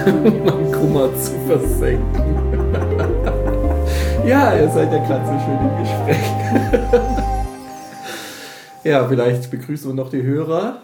um Kummer zu versenken. Ja, ihr seid ja gerade so schön im Gespräch. Ja, vielleicht begrüßen wir noch die Hörer.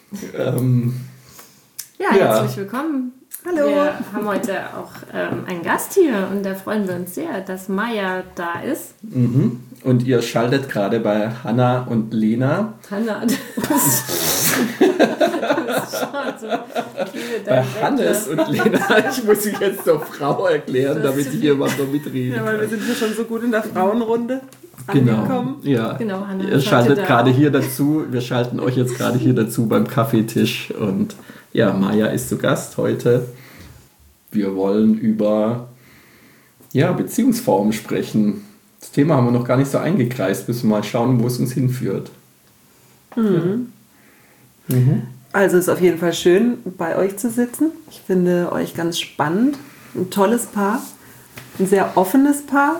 Herzlich willkommen. Hallo. Wir haben heute auch einen Gast hier und da freuen wir uns sehr, dass Maja da ist. Mhm. Und ihr schaltet gerade bei Hanna und Lena. Hanna, das ist schon so bei Hannes und Lena. Ich muss sie jetzt zur Frau erklären, damit ich hier mal so mitreden kann. Ja, weil wir sind hier schon so gut in der Frauenrunde angekommen. Ja. Genau, Hanna. Ihr schaltet gerade hier dazu. Wir schalten euch jetzt gerade hier dazu beim Kaffeetisch. Und ja, Maja ist zu Gast heute. Wir wollen über Beziehungsformen sprechen. Das Thema haben wir noch gar nicht so eingekreist. Müssen wir mal schauen, wo es uns hinführt. Mhm. Mhm. Also es ist auf jeden Fall schön, bei euch zu sitzen. Ich finde euch ganz spannend. Ein tolles Paar. Ein sehr offenes Paar.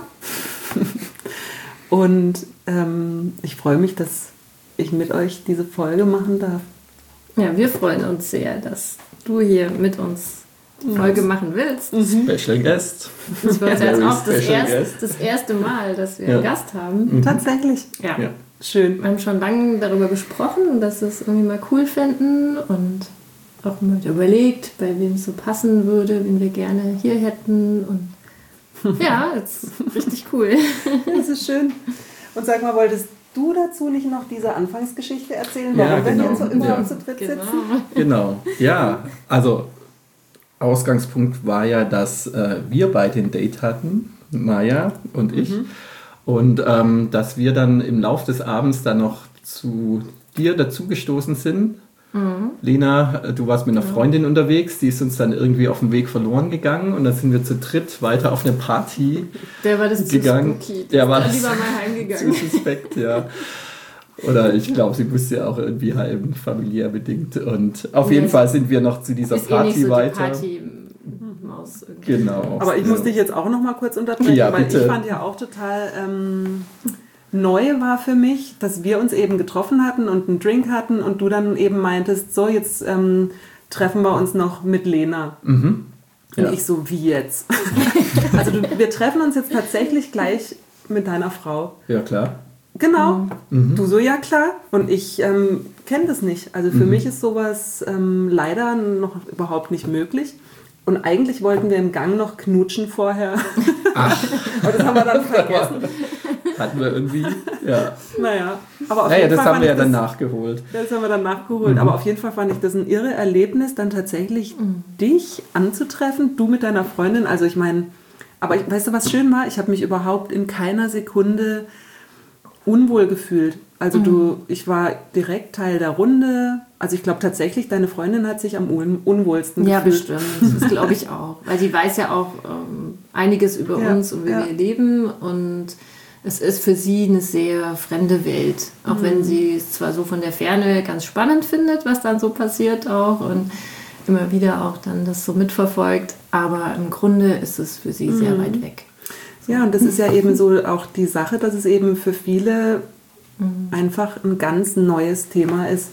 Und ich freue mich, dass ich mit euch diese Folge machen darf. Ja, wir freuen uns sehr, dass du hier mit uns die Folge machen willst. Special Guest. Das war jetzt auch das erste Mal, dass wir einen Gast haben. Mhm. Tatsächlich. Ja. Schön. Wir haben schon lange darüber gesprochen, dass wir es irgendwie mal cool fänden und auch mal überlegt, bei wem es so passen würde, wen wir gerne hier hätten. Und ja, jetzt richtig cool. Das ist schön. Und sag mal, wolltest du dazu nicht noch diese Anfangsgeschichte erzählen, warum wir hier überhaupt zu dritt sitzen? Genau. Ja, also Ausgangspunkt war ja, dass wir beide ein Date hatten, Maja und ich. Und dass wir dann im Lauf des Abends dann noch zu dir dazugestoßen sind. Lena, du warst mit einer Freundin unterwegs, die ist uns dann irgendwie auf dem Weg verloren gegangen und dann sind wir zu dritt weiter auf eine Party Der war das gegangen. Zu spooky. Der war lieber mal heimgegangen. zu suspekt, ja. Oder ich glaube, sie musste ja auch irgendwie heim, familiär bedingt. Und auf jeden Fall sind wir noch zu dieser ist Party nicht so weiter. Die Party-Maus irgendwie. Genau. Aber ich muss dich jetzt auch noch mal kurz unterbrechen, weil ich fand ja auch total neu war für mich, dass wir uns eben getroffen hatten und einen Drink hatten und du dann eben meintest, so jetzt treffen wir uns noch mit Lena. Und ich so, wie jetzt? Also wir treffen uns jetzt tatsächlich gleich mit deiner Frau. Ja, klar. Genau. Du so, ja klar. Und ich kenne das nicht. Also für mich ist sowas leider noch überhaupt nicht möglich. Und eigentlich wollten wir im Gang noch knutschen vorher. Ach. Aber das haben wir dann vergessen. Hatten wir irgendwie, ja. Naja, aber auf jeden das Fall haben wir ja dann nachgeholt. Das haben wir dann nachgeholt. Aber auf jeden Fall fand ich das ein irre Erlebnis, dann tatsächlich dich anzutreffen, du mit deiner Freundin. Also ich meine, weißt du, was schön war? Ich habe mich überhaupt in keiner Sekunde unwohl gefühlt. Also ich war direkt Teil der Runde. Also ich glaube tatsächlich, deine Freundin hat sich am unwohlsten gefühlt. Ja, bestimmt. Das glaube ich auch. Weil sie weiß ja auch einiges über uns und wie wir leben. Und es ist für sie eine sehr fremde Welt. Auch wenn sie es zwar so von der Ferne ganz spannend findet, was dann so passiert auch. Und immer wieder auch dann das so mitverfolgt. Aber im Grunde ist es für sie sehr weit weg. So. Ja, und das ist ja eben so auch die Sache, dass es eben für viele einfach ein ganz neues Thema ist,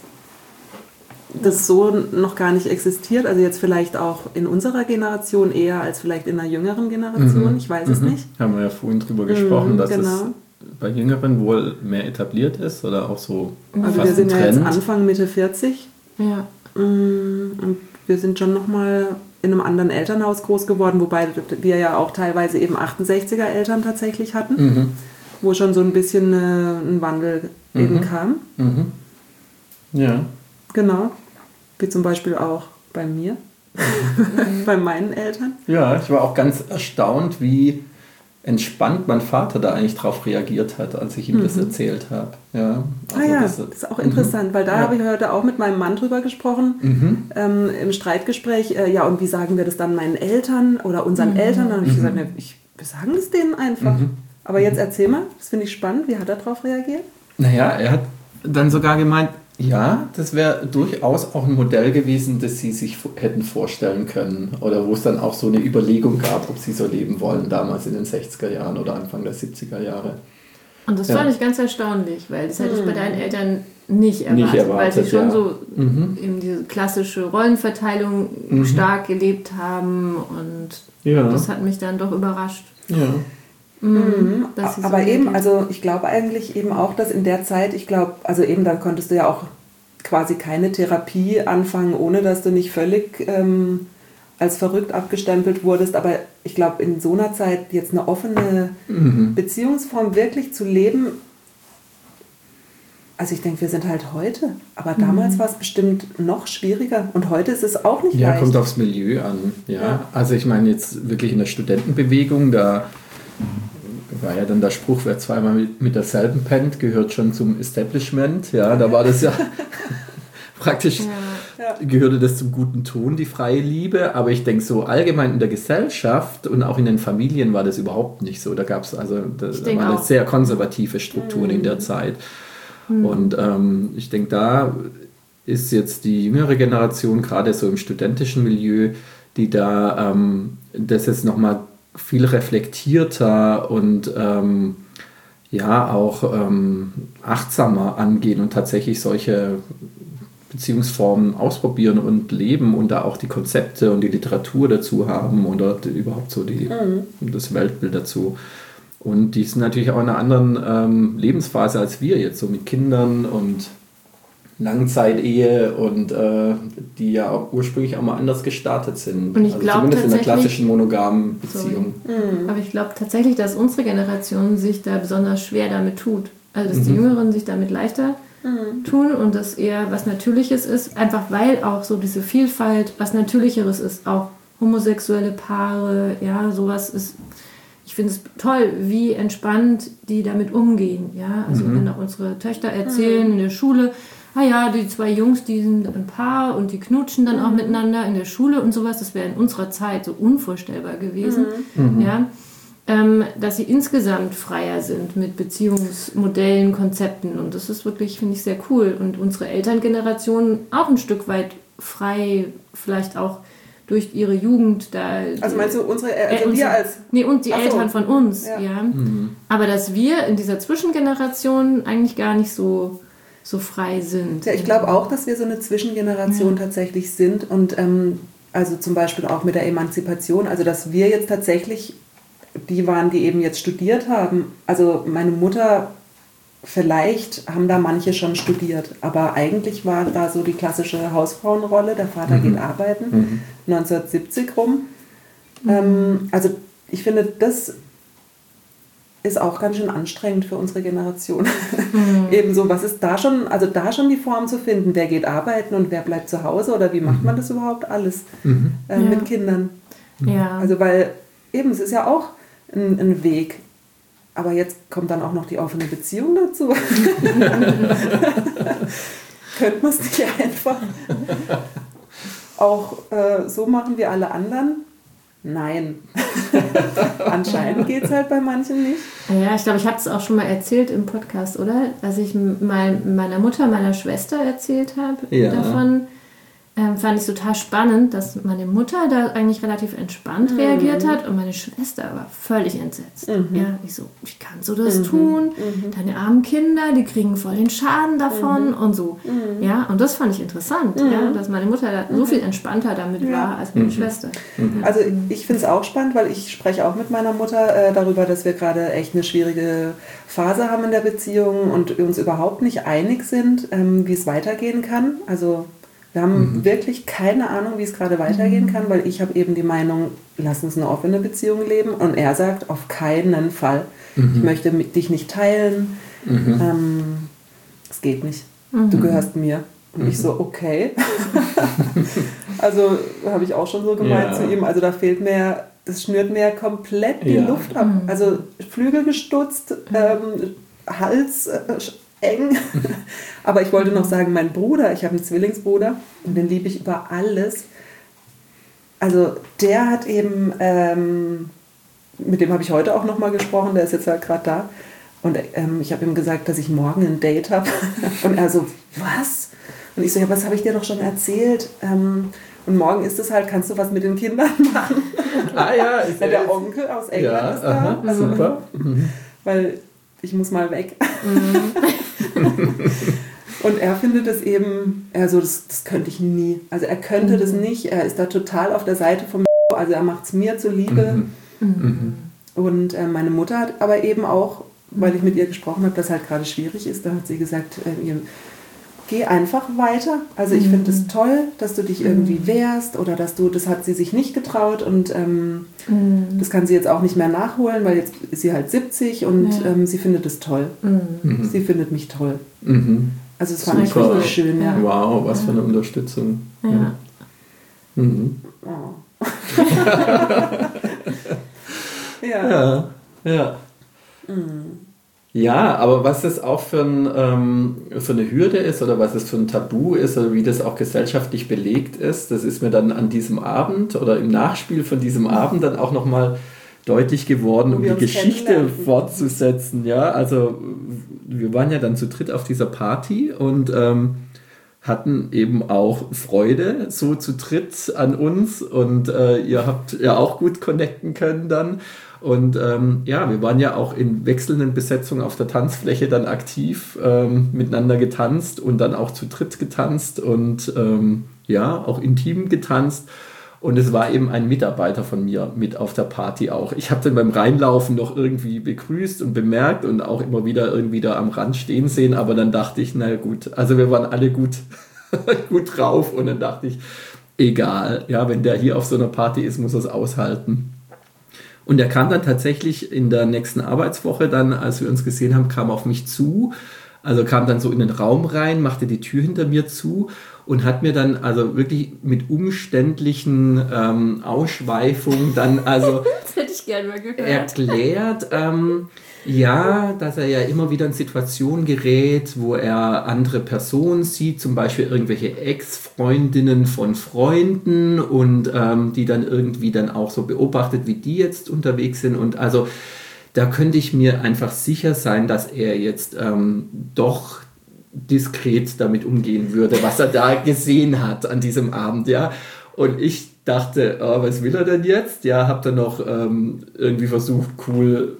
das so noch gar nicht existiert. Also jetzt vielleicht auch in unserer Generation eher als vielleicht in einer jüngeren Generation. Ich weiß es nicht. Haben wir ja vorhin drüber gesprochen, dass es bei Jüngeren wohl mehr etabliert ist oder auch so also fast wir sind ein ja Trend. jetzt Anfang, Mitte 40. Ja. Und wir sind schon nochmal in einem anderen Elternhaus groß geworden, wobei wir ja auch teilweise eben 68er Eltern tatsächlich hatten, wo schon so ein bisschen ein Wandel eben kam. Ja. Genau. Wie zum Beispiel auch bei mir, bei meinen Eltern. Ja, ich war auch ganz erstaunt, wie entspannt mein Vater da eigentlich drauf reagiert hat, als ich ihm das erzählt habe. Ja, also das ist auch interessant, weil da habe ich heute auch mit meinem Mann drüber gesprochen, im Streitgespräch, und wie sagen wir das dann meinen Eltern oder unseren Eltern? Dann habe ich gesagt, wir sagen es denen einfach. Aber jetzt erzähl mal, das finde ich spannend, wie hat er darauf reagiert? Naja, er hat dann sogar gemeint, ja, das wäre durchaus auch ein Modell gewesen, das sie sich hätten vorstellen können. Oder wo es dann auch so eine Überlegung gab, ob sie so leben wollen, damals in den 60er Jahren oder Anfang der 70er Jahre. Und das fand ich ganz erstaunlich, weil das hätte ich bei deinen Eltern nicht erwartet, weil sie schon ja. so eben diese klassische Rollenverteilung stark gelebt haben und das hat mich dann doch überrascht. Ja. Aber so eben, also ich glaube eigentlich eben auch, dass in der Zeit, ich glaube, also eben dann konntest du ja auch quasi keine Therapie anfangen, ohne dass du nicht völlig als verrückt abgestempelt wurdest, aber ich glaube, in so einer Zeit jetzt eine offene Beziehungsform wirklich zu leben, also ich denke, wir sind halt heute, aber damals war es bestimmt noch schwieriger und heute ist es auch nicht leicht. Ja, kommt aufs Milieu an. Ja. Also ich meine jetzt wirklich in der Studentenbewegung, da war ja dann der Spruch, wer zweimal mit derselben pennt, gehört schon zum Establishment. Ja, da war das ja praktisch, gehörte das zum guten Ton, die freie Liebe. Aber ich denke so allgemein in der Gesellschaft und auch in den Familien war das überhaupt nicht so. Da gab es da waren sehr konservative Strukturen in der Zeit. Und ich denke, da ist jetzt die jüngere Generation, gerade so im studentischen Milieu, die da das jetzt nochmal viel reflektierter und auch achtsamer angehen und tatsächlich solche Beziehungsformen ausprobieren und leben und da auch die Konzepte und die Literatur dazu haben oder überhaupt so das Weltbild dazu. Und die sind natürlich auch in einer anderen Lebensphase als wir jetzt, so mit Kindern und Langzeitehe und die ja auch ursprünglich auch mal anders gestartet sind. Und ich glaube zumindest in der klassischen monogamen Beziehung. Aber ich glaube tatsächlich, dass unsere Generation sich da besonders schwer damit tut. Also dass die Jüngeren sich damit leichter tun und das eher was Natürliches ist, einfach weil auch so diese Vielfalt was Natürlicheres ist. Auch homosexuelle Paare, ja, sowas ist. Ich finde es toll, wie entspannt die damit umgehen. Ja? Also wenn auch unsere Töchter erzählen in der Schule, die zwei Jungs, die sind ein Paar und die knutschen dann auch miteinander in der Schule und sowas. Das wäre in unserer Zeit so unvorstellbar gewesen. Ja? Dass sie insgesamt freier sind mit Beziehungsmodellen, Konzepten. Und das ist wirklich, finde ich, sehr cool. Und unsere Elterngeneration auch ein Stück weit frei, vielleicht auch durch ihre Jugend da. Also meinst du wir als... Nee, und die Eltern von uns, ja. Aber dass wir in dieser Zwischengeneration eigentlich gar nicht so frei sind. Ja, ich glaube auch, dass wir so eine Zwischengeneration tatsächlich sind und also zum Beispiel auch mit der Emanzipation, also dass wir jetzt tatsächlich die waren, die eben jetzt studiert haben. Also meine Mutter, vielleicht haben da manche schon studiert, aber eigentlich war da so die klassische Hausfrauenrolle, der Vater geht arbeiten, 1970 rum. Also ich finde, das ist auch ganz schön anstrengend für unsere Generation. Ebenso, was ist da schon, also da schon die Form zu finden, wer geht arbeiten und wer bleibt zu Hause oder wie macht man das überhaupt alles mit Kindern? Ja. Also weil eben, es ist ja auch ein Weg. Aber jetzt kommt dann auch noch die offene Beziehung dazu. Könnte man es nicht einfach auch so machen wie alle anderen? Nein. Anscheinend geht es halt bei manchen nicht. Ja, ich glaube, ich habe es auch schon mal erzählt im Podcast, oder? Als ich mal meiner Mutter, meiner Schwester erzählt habe davon, fand ich es total spannend, dass meine Mutter da eigentlich relativ entspannt reagiert hat und meine Schwester war völlig entsetzt. Ja, ich so, wie kannst du das tun? Deine armen Kinder, die kriegen voll den Schaden davon und so. Ja, und das fand ich interessant, ja, dass meine Mutter da so viel entspannter damit war als meine Schwester. Also ich finde es auch spannend, weil ich spreche auch mit meiner Mutter darüber, dass wir gerade echt eine schwierige Phase haben in der Beziehung und uns überhaupt nicht einig sind, wie es weitergehen kann. Also wir haben wirklich keine Ahnung, wie es gerade weitergehen kann, weil ich habe eben die Meinung, lass uns eine offene Beziehung leben und er sagt, auf keinen Fall. Ich möchte dich nicht teilen. Es geht nicht. Du gehörst mir. Und ich so, okay. Also habe ich auch schon so gemeint zu ihm, also da fehlt mir, das schnürt mir komplett die Luft ab. Also Flügel gestutzt, Hals eng. Aber ich wollte noch sagen, mein Bruder, ich habe einen Zwillingsbruder und den liebe ich über alles. Also der hat eben, mit dem habe ich heute auch nochmal gesprochen, der ist jetzt halt gerade da. Und ich habe ihm gesagt, dass ich morgen ein Date habe. Und er so, was? Und ich so, ja, was habe ich dir doch schon erzählt? Und morgen ist es halt, kannst du was mit den Kindern machen? Ja, ist der Onkel aus England ist da. Also, super. Weil ich muss mal weg. Und er findet es eben, das könnte ich nie. Also er könnte das nicht, er ist da total auf der Seite vom also er macht es mir zuliebe. Und meine Mutter hat aber eben auch, weil ich mit ihr gesprochen habe, dass halt gerade schwierig ist, da hat sie gesagt, geh einfach weiter. Also ich finde es toll, dass du dich irgendwie wehrst oder das hat sie sich nicht getraut und das kann sie jetzt auch nicht mehr nachholen, weil jetzt ist sie halt 70 und sie findet es toll. Sie findet mich toll. Also es fand ich richtig schön. Ja. Wow, was für eine Unterstützung. Ja. Oh. Ja. Ja, aber was das auch für eine Hürde ist oder was es für ein Tabu ist oder wie das auch gesellschaftlich belegt ist, das ist mir dann an diesem Abend oder im Nachspiel von diesem Abend dann auch nochmal deutlich geworden, um die Geschichte fortzusetzen. Ja, also wir waren ja dann zu dritt auf dieser Party und hatten eben auch Freude so zu dritt an uns und ihr habt ja auch gut connecten können dann. Und wir waren ja auch in wechselnden Besetzungen auf der Tanzfläche dann aktiv miteinander getanzt und dann auch zu dritt getanzt und auch intim getanzt. Und es war eben ein Mitarbeiter von mir mit auf der Party auch. Ich habe den beim Reinlaufen noch irgendwie begrüßt und bemerkt und auch immer wieder irgendwie da am Rand stehen sehen. Aber dann dachte ich, na gut, also wir waren alle gut drauf. Und dann dachte ich, egal, ja, wenn der hier auf so einer Party ist, muss er es aushalten. Und er kam dann tatsächlich in der nächsten Arbeitswoche dann, als wir uns gesehen haben, kam auf mich zu. Also kam dann so in den Raum rein, machte die Tür hinter mir zu und hat mir dann also wirklich mit umständlichen Ausschweifungen dann also das hätte ich gerne mal gehört. Erklärt, dass er ja immer wieder in Situationen gerät, wo er andere Personen sieht, zum Beispiel irgendwelche Ex-Freundinnen von Freunden und die dann irgendwie dann auch so beobachtet, wie die jetzt unterwegs sind und also da könnte ich mir einfach sicher sein, dass er jetzt doch diskret damit umgehen würde, was er da gesehen hat an diesem Abend, ja. Und ich dachte, was will er denn jetzt? Ja, hab dann noch irgendwie versucht, cool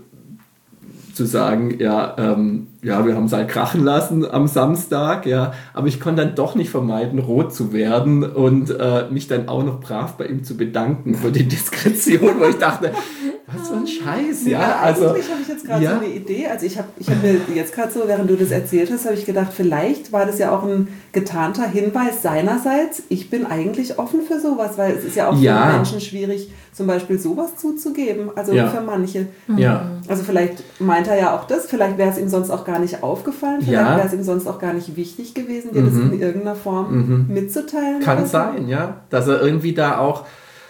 zu sagen, wir haben es halt krachen lassen am Samstag, ja, aber ich konnte dann doch nicht vermeiden, rot zu werden und mich dann auch noch brav bei ihm zu bedanken für die Diskretion, wo ich dachte, was für ein Scheiß, ja. Also eigentlich habe ich jetzt gerade so eine Idee, also ich hab mir jetzt gerade so, während du das erzählt hast, habe ich gedacht, vielleicht war das ja auch ein getarnter Hinweis seinerseits, ich bin eigentlich offen für sowas, weil es ist ja auch für Menschen schwierig, zum Beispiel sowas zuzugeben, also für manche. Ja. Also vielleicht meint er ja auch das, vielleicht wäre es ihm sonst auch gar nicht aufgefallen, vielleicht wäre es ihm sonst auch gar nicht wichtig gewesen, dir das in irgendeiner Form mitzuteilen. Kann sein, ja, dass er irgendwie da auch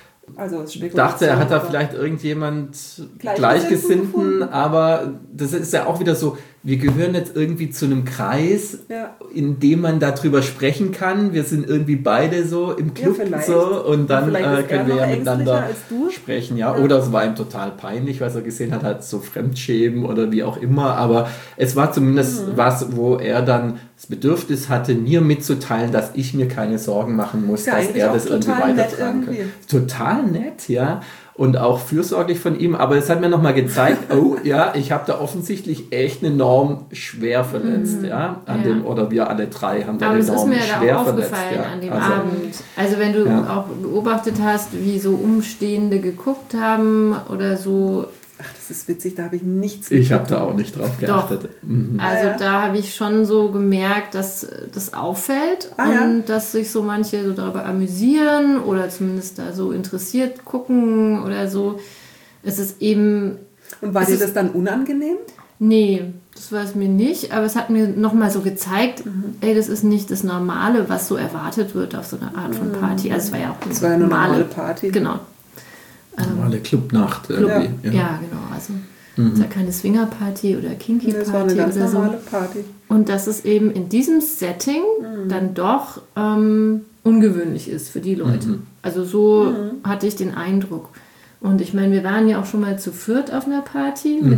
dachte, er hat da vielleicht irgendjemand Gleichgesinnten, aber das ist ja auch wieder so, wir gehören jetzt irgendwie zu einem Kreis, in dem man darüber sprechen kann. Wir sind irgendwie beide so im Club so und dann können wir ja miteinander sprechen. Ja? Oder es war ihm total peinlich, was er gesehen hat, halt so Fremdschämen oder wie auch immer. Aber es war zumindest was, wo er dann das Bedürfnis hatte, mir mitzuteilen, dass ich mir keine Sorgen machen muss, dass er das irgendwie weitertragen kann. Total nett, ja. Und auch fürsorglich von ihm, aber es hat mir nochmal gezeigt, ich habe da offensichtlich echt eine Norm schwer verletzt, oder wir alle drei haben da eine Norm schwer verletzt. Aber es ist mir da auch aufgefallen an dem Abend. Also wenn du auch beobachtet hast, wie so Umstehende geguckt haben oder so. Ach, das ist witzig, da habe ich nichts Ich habe da auch nicht drauf geachtet. Also da habe ich schon so gemerkt, dass das auffällt und dass sich so manche so darüber amüsieren oder zumindest da so interessiert gucken oder so. Es ist eben... Und war dir das dann unangenehm? Nee, das war es mir nicht, aber es hat mir nochmal so gezeigt, das ist nicht das Normale, was so erwartet wird auf so einer Art von Party. Also es war ja auch eine normale Party. Genau. Normale Clubnacht. Ja, genau. Also es ist ja keine Swingerparty oder Kinky-Party. Das war eine ganz normale Party. Und dass es eben in diesem Setting dann doch ungewöhnlich ist für die Leute. Also so hatte ich den Eindruck. Und ich meine, wir waren ja auch schon mal zu viert auf einer Party mit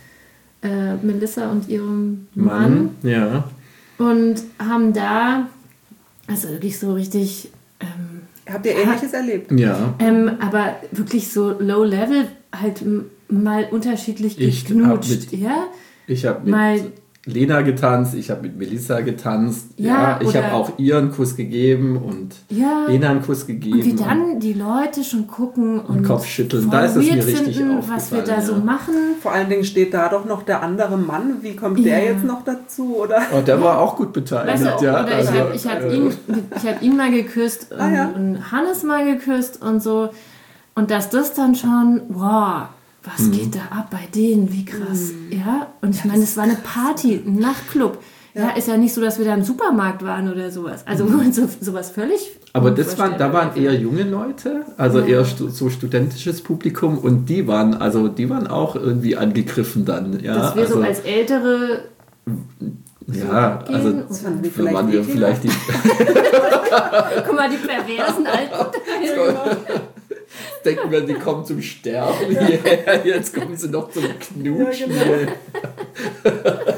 Melissa und ihrem Mann. Ja. Und haben da, also wirklich so richtig... Habt ihr Ähnliches erlebt? Ja. Aber wirklich so low level, halt mal unterschiedlich geknutscht. Ich habe mit mal Lena getanzt, ich habe mit Melissa getanzt, ich habe auch ihr einen Kuss gegeben und Lena einen Kuss gegeben. Und wie dann die Leute schon gucken und Kopfschütteln, da ist es mir richtig aufgefallen. Was wir da so machen. Vor allen Dingen steht da doch noch der andere Mann, wie kommt der jetzt noch dazu? Oder? Und der war auch gut beteiligt. Weißt du, oder ich hab ihn mal geküsst und Hannes mal geküsst und so. Und dass das dann schon, wow, was geht da ab bei denen, wie krass. Ja, und ich meine, es war eine Party, ein Nachtclub. Ja, ist ja nicht so, dass wir da im Supermarkt waren oder sowas. Also sowas völlig. Aber da waren eher junge Leute, also eher so studentisches Publikum und die waren auch irgendwie angegriffen dann. Ja, dass wir so als Ältere. Ja, also waren wir vielleicht die. Guck mal, die perversen Alten. Denken wir, die kommen zum Sterben hierher, jetzt kommen sie noch zum Knutschen. Ja,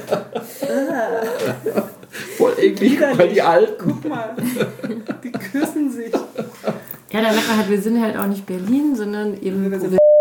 genau. Voll eklig, weil die Alten. Guck mal, die küssen sich. Ja, da merkt man halt, wir sind halt auch nicht Berlin, sondern eben...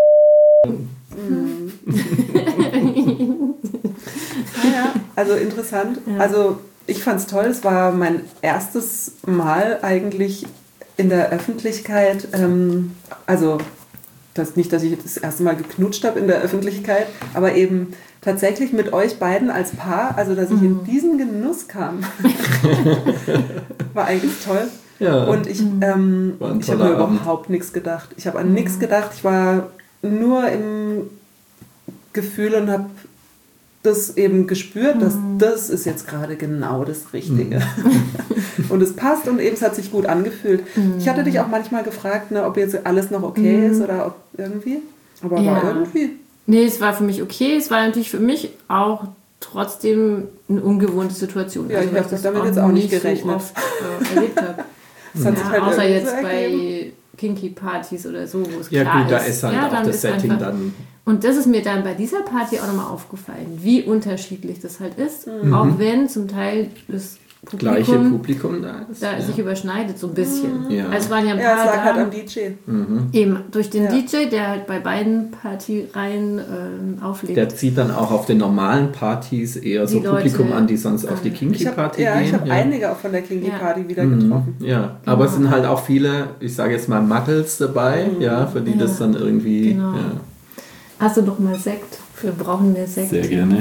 Also interessant. Ja. Also ich fand es toll, es war mein erstes Mal eigentlich in der Öffentlichkeit, also nicht, dass ich das erste Mal geknutscht habe in der Öffentlichkeit, aber eben tatsächlich mit euch beiden als Paar, also dass ich in diesen Genuss kam, war eigentlich toll. Ja. Und ich habe mir überhaupt nichts gedacht. Ich habe an nichts gedacht. Ich war nur im Gefühl und habe das eben gespürt, dass das ist jetzt gerade genau das Richtige. Und es passt und eben es hat sich gut angefühlt. Ich hatte dich auch manchmal gefragt, ne, ob jetzt alles noch okay ist oder ob irgendwie. Aber war irgendwie. Nee, es war für mich okay. Es war natürlich für mich auch trotzdem eine ungewohnte Situation. Ja, also, ich habe das damit jetzt auch nicht gerechnet. So oft, erlebt habe. Halt außer jetzt so bei Kinky-Partys oder so, wo es klar ist. Ja gut, da ist halt auch das Setting einfach, dann... Und das ist mir dann bei dieser Party auch nochmal aufgefallen, wie unterschiedlich das halt ist. Auch wenn zum Teil das gleiche Publikum da ist. Da sich überschneidet so ein bisschen. Ja. Also es waren ja ein paar es lag halt am DJ. Eben, durch den DJ, der halt bei beiden Partyreihen auflegt. Der zieht dann auch auf den normalen Partys eher so Publikum an, die sonst auf die Kinky-Party gehen. Ich habe einige auch von der Kinky-Party wieder getroffen. Ja, aber es sind halt auch viele, ich sage jetzt mal Muggles dabei, für die das dann irgendwie... Genau. Ja. Hast du doch mal Sekt? Wir brauchen mehr Sekt. Sehr gerne.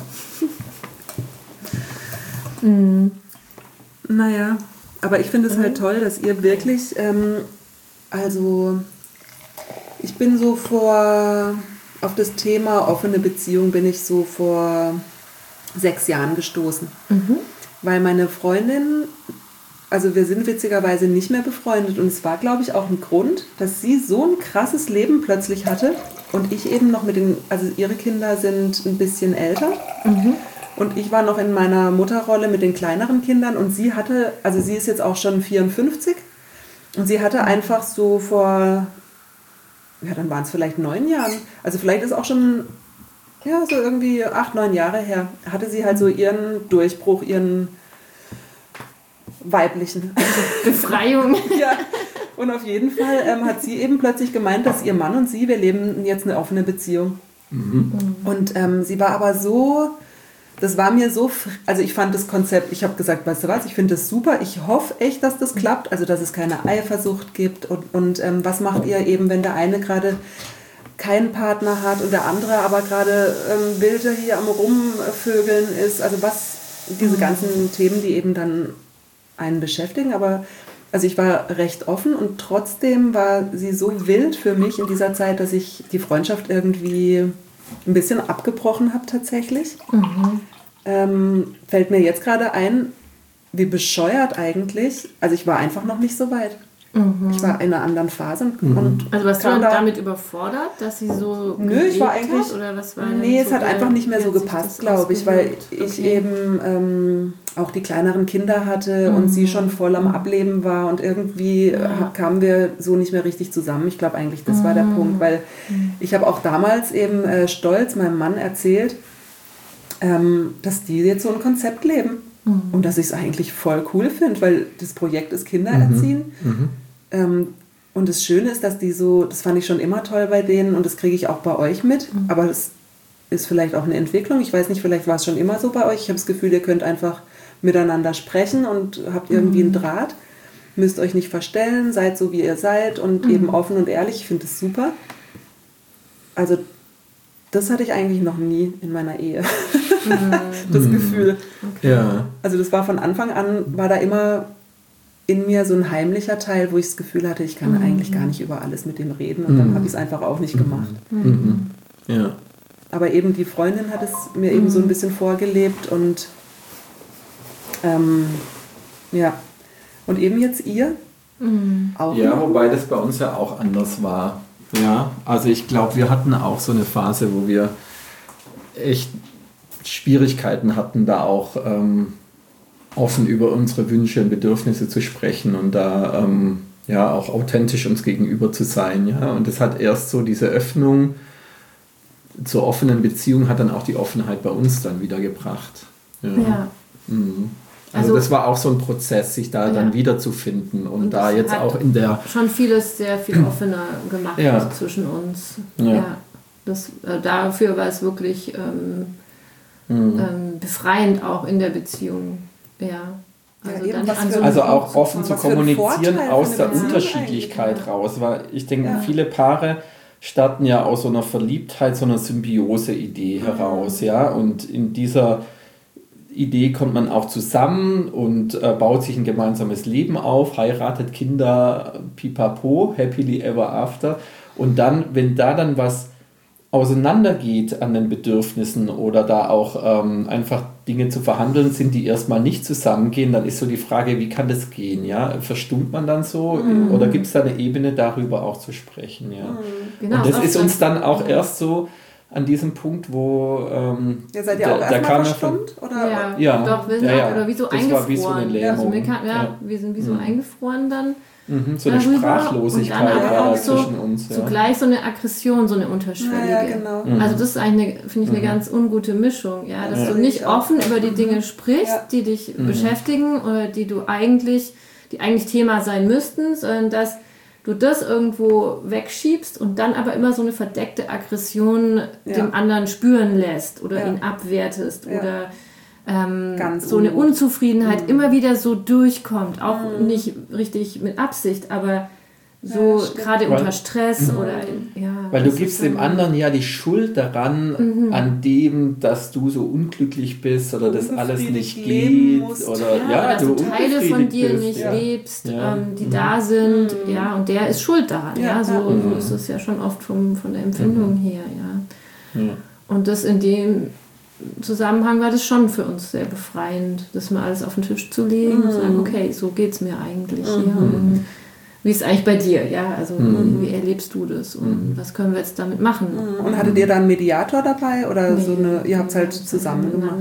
Naja, aber ich finde es halt toll, dass ihr wirklich, also ich bin so auf das Thema offene Beziehung bin ich so vor 6 Jahren gestoßen. Weil meine Freundin, also wir sind witzigerweise nicht mehr befreundet und es war, glaube ich, auch ein Grund, dass sie so ein krasses Leben plötzlich hatte und ich eben noch also ihre Kinder sind ein bisschen älter und ich war noch in meiner Mutterrolle mit den kleineren Kindern und sie ist jetzt auch schon 54 und sie hatte einfach so dann waren es vielleicht 9 Jahren, also vielleicht ist auch schon, so irgendwie 8, 9 Jahre her, hatte sie halt so ihren Durchbruch, ihren weiblichen Befreiung. Ja, und auf jeden Fall hat sie eben plötzlich gemeint, dass ihr Mann und sie, wir leben jetzt eine offene Beziehung. Und sie war aber so, das war mir so, also ich fand das Konzept, ich habe gesagt, weißt du was, ich finde das super, ich hoffe echt, dass das klappt, also dass es keine Eifersucht gibt und was macht ihr eben, wenn der eine gerade keinen Partner hat und der andere aber gerade wilder hier am Rumvögeln ist, also diese ganzen Themen, die eben dann einen beschäftigen, aber also ich war recht offen und trotzdem war sie so wild für mich in dieser Zeit, dass ich die Freundschaft irgendwie ein bisschen abgebrochen habe tatsächlich. Fällt mir jetzt gerade ein, wie bescheuert eigentlich, also ich war einfach noch nicht so weit. Ich war in einer anderen Phase. Und also warst du dann damit überfordert, dass sie so ich war eigentlich, hat, oder was war es hat einfach nicht mehr so gepasst, glaube ich, weil ich eben auch die kleineren Kinder hatte und sie schon voll am Ableben war und irgendwie kamen wir so nicht mehr richtig zusammen. Ich glaube eigentlich, das war der Punkt, weil ich habe auch damals eben stolz meinem Mann erzählt, dass die jetzt so ein Konzept leben. Und dass ich es eigentlich voll cool finde, weil das Projekt ist Kindererziehen. Und das Schöne ist, dass die so, das fand ich schon immer toll bei denen und das kriege ich auch bei euch mit, aber ist vielleicht auch eine Entwicklung. Ich weiß nicht, vielleicht war es schon immer so bei euch. Ich habe das Gefühl, ihr könnt einfach miteinander sprechen und habt irgendwie einen Draht. Müsst euch nicht verstellen, seid so, wie ihr seid und eben offen und ehrlich. Ich finde das super. Also das hatte ich eigentlich noch nie in meiner Ehe. Das Gefühl. Okay. Ja. Also das war von Anfang an, war da immer in mir so ein heimlicher Teil, wo ich das Gefühl hatte, ich kann eigentlich gar nicht über alles mit dem reden. Und dann habe ich es einfach auch nicht gemacht. Ja. Aber eben die Freundin hat es mir eben so ein bisschen vorgelebt und ja. Und eben jetzt ihr auch. Ja, wobei das bei uns ja auch anders war. Ja, also ich glaube, wir hatten auch so eine Phase, wo wir echt Schwierigkeiten hatten, da auch offen über unsere Wünsche und Bedürfnisse zu sprechen und da ja auch authentisch uns gegenüber zu sein. Ja? Und das hat erst so diese Öffnung zur offenen Beziehung hat dann auch die Offenheit bei uns dann wieder gebracht. Ja. Also das war auch so ein Prozess, sich da dann wiederzufinden und da jetzt auch in der... Schon vieles sehr viel offener gemacht zwischen uns. Ja. Dafür war es wirklich befreiend auch in der Beziehung. Ja. Also auch offen zu kommunizieren aus der Unterschiedlichkeit raus. Weil ich denke, viele Paare starten ja aus so einer Verliebtheit, so einer Symbiose-Idee heraus. Ja? Und in dieser Idee kommt man auch zusammen und baut sich ein gemeinsames Leben auf, heiratet, Kinder, pipapo, happily ever after. Und dann, wenn da dann was auseinandergeht an den Bedürfnissen oder da auch einfach Dinge zu verhandeln sind, die erstmal nicht zusammengehen, dann ist so die Frage, wie kann das gehen? Ja? Verstummt man dann so oder gibt es da eine Ebene, darüber auch zu sprechen? Ja? Genau, und das ist uns dann auch erst so an diesem Punkt, wo seid ihr auch erstmal verstummt? Oder? Ja, doch, wir sind oder wie so das eingefroren. War wie so eine Lähmung. Wir sind wie so eingefroren dann. So eine Sprachlosigkeit war da zwischen uns. Zugleich so eine Aggression, so eine unterschwellige. Ja, genau. Also das ist eigentlich, finde ich, eine ganz ungute Mischung. Ja? Dass du nicht offen über die Dinge sprichst, die dich beschäftigen oder die eigentlich Thema sein müssten, sondern dass du das irgendwo wegschiebst und dann aber immer so eine verdeckte Aggression dem anderen spüren lässt oder ihn abwertest oder so eine Unzufriedenheit immer wieder so durchkommt. Auch nicht richtig mit Absicht, aber so gerade unter Stress oder... Weil du gibst dem anderen ja die Schuld daran, an dem, dass du so unglücklich bist oder das alles nicht geht. Oder dass du Teile von dir nicht lebst, die da sind. Ja, und der ist schuld daran. So ist es ja schon oft von der Empfindung her. Ja. Und das in dem Zusammenhang war das schon für uns sehr befreiend, das mal alles auf den Tisch zu legen und zu sagen, okay, so geht es mir eigentlich. Und wie ist es eigentlich bei dir? Ja, also wie erlebst du das und was können wir jetzt damit machen? Und hattet ihr da einen Mediator dabei oder ihr habt es halt zusammen gemacht?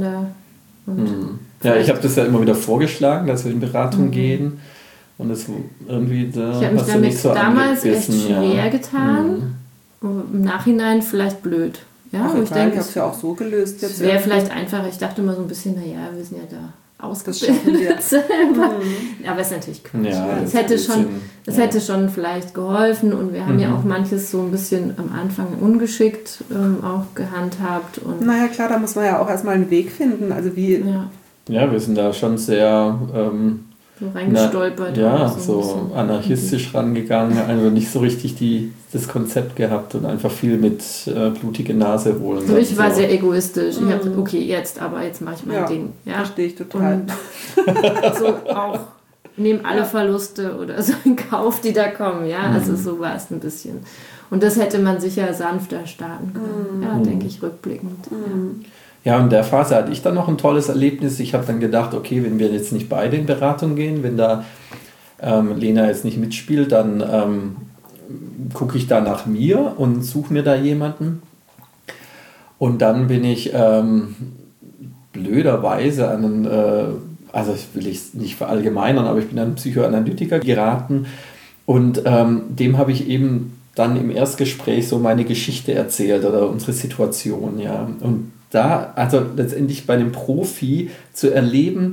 Ja, ich habe das ja immer wieder vorgeschlagen, dass wir in Beratung gehen und das irgendwie ich habe mich damit so damals echt schwer getan, im Nachhinein vielleicht blöd. Ja, ich denke, ich habe es ja auch so gelöst. Es wäre vielleicht einfacher, ich dachte immer so ein bisschen, naja, wir sind ja da ausgebildet selber. Aber es ist natürlich Quatsch. Ja, es hätte schon vielleicht geholfen und wir haben ja auch manches so ein bisschen am Anfang ungeschickt auch gehandhabt. Und naja, klar, da muss man ja auch erstmal einen Weg finden. Also wie... Ja, wir sind da schon sehr... so reingestolpert. So anarchistisch rangegangen, also nicht so richtig das Konzept gehabt und einfach viel mit blutige Nase holen. Also ich war sehr egoistisch. Ich habe gesagt, okay, jetzt mache ich mein Ding. Ja, verstehe ich total. Und so auch nehme alle Verluste oder so in Kauf, die da kommen. Ja, also so war es ein bisschen. Und das hätte man sicher sanfter starten können. Denke ich rückblickend. Ja, in der Phase hatte ich dann noch ein tolles Erlebnis. Ich habe dann gedacht, okay, wenn wir jetzt nicht beide in Beratung gehen, wenn da Lena jetzt nicht mitspielt, dann gucke ich da nach mir und suche mir da jemanden. Und dann bin ich blöderweise an einen, also ich will es nicht verallgemeinern, aber ich bin an einen Psychoanalytiker geraten und dem habe ich eben dann im Erstgespräch so meine Geschichte erzählt oder unsere Situation, ja. Und da, also letztendlich bei einem Profi zu erleben,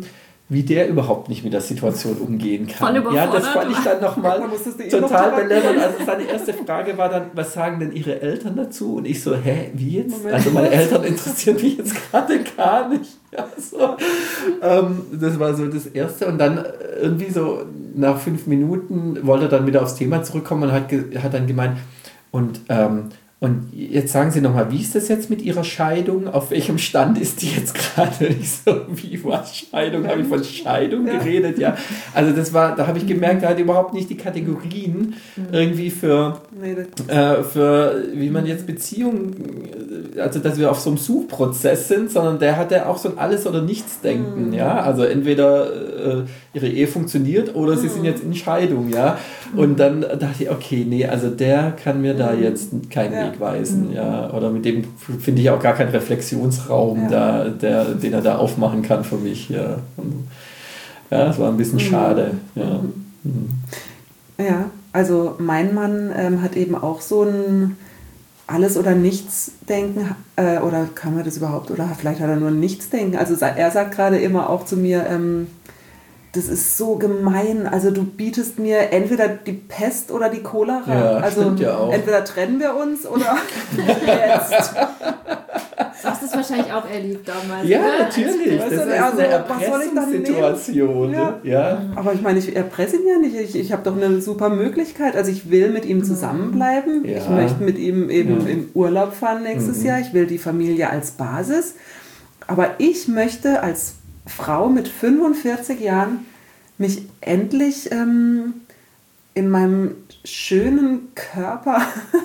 wie der überhaupt nicht mit der Situation umgehen kann. Voll überfordert. Ja, das fand ich dann nochmal total belämmert. Also seine erste Frage war dann, was sagen denn Ihre Eltern dazu? Und ich so, wie jetzt? Moment, also meine Eltern interessieren mich jetzt gerade gar nicht. Ja, so. Das war so das Erste. Und dann irgendwie so nach 5 Minuten wollte er dann wieder aufs Thema zurückkommen und hat dann gemeint, und jetzt sagen Sie nochmal, wie ist das jetzt mit Ihrer Scheidung? Auf welchem Stand ist die jetzt gerade? Ich so, wie war Scheidung? Habe ich von Scheidung geredet? Ja. Also da habe ich gemerkt, er hat überhaupt nicht die Kategorien irgendwie für wie man jetzt Beziehungen, also dass wir auf so einem Suchprozess sind, sondern der hatte auch so ein Alles- oder Nichts-Denken. Ja. Also entweder Ihre Ehe funktioniert oder Sie sind jetzt in Scheidung. Ja. Und dann dachte ich, okay, nee, also der kann mir da jetzt keinen Weg weisen, ja, oder mit dem finde ich auch gar keinen Reflexionsraum, den er da aufmachen kann für mich, ja. Ja, das war ein bisschen schade, ja. Ja, also mein Mann hat eben auch so ein Alles- oder Nichts-Denken, oder kann man das überhaupt, oder vielleicht hat er nur ein Nichts-Denken, also er sagt gerade immer auch zu mir, das ist so gemein. Also du bietest mir entweder die Pest oder die Cholera. Ja, also ja auch. Entweder trennen wir uns oder jetzt. Du hast es wahrscheinlich auch erlebt damals. Ja, oder? natürlich. Das ist eine Erpressungssituation. Ja. Aber ich meine, ich erpresse ihn ja nicht. Ich habe doch eine super Möglichkeit. Also ich will mit ihm zusammenbleiben. Ja. Ich möchte mit ihm eben im Urlaub fahren nächstes Jahr. Ich will die Familie als Basis. Aber ich möchte als Frau mit 45 Jahren mich endlich in meinem schönen Körper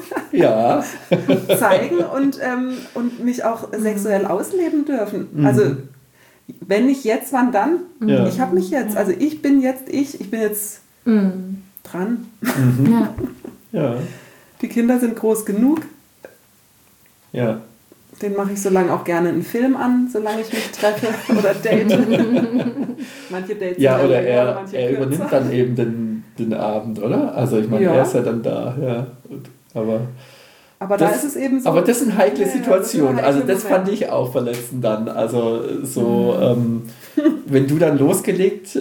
zeigen und mich auch sexuell ausleben dürfen. Also wenn nicht jetzt, wann dann? Ja. Ich habe mich jetzt, also ich bin jetzt dran. Ja. Die Kinder sind groß genug. Ja. Den mache ich so lange auch gerne einen Film an, solange ich mich treffe oder date. Manche Dates sind oder er übernimmt dann eben den Abend, oder? Also ich meine, er ist ja dann da. Ja. Aber da ist es eben so. Aber das sind heikle Situationen. Also das fand ich auch verletzend dann. Also so, wenn du dann losgelegt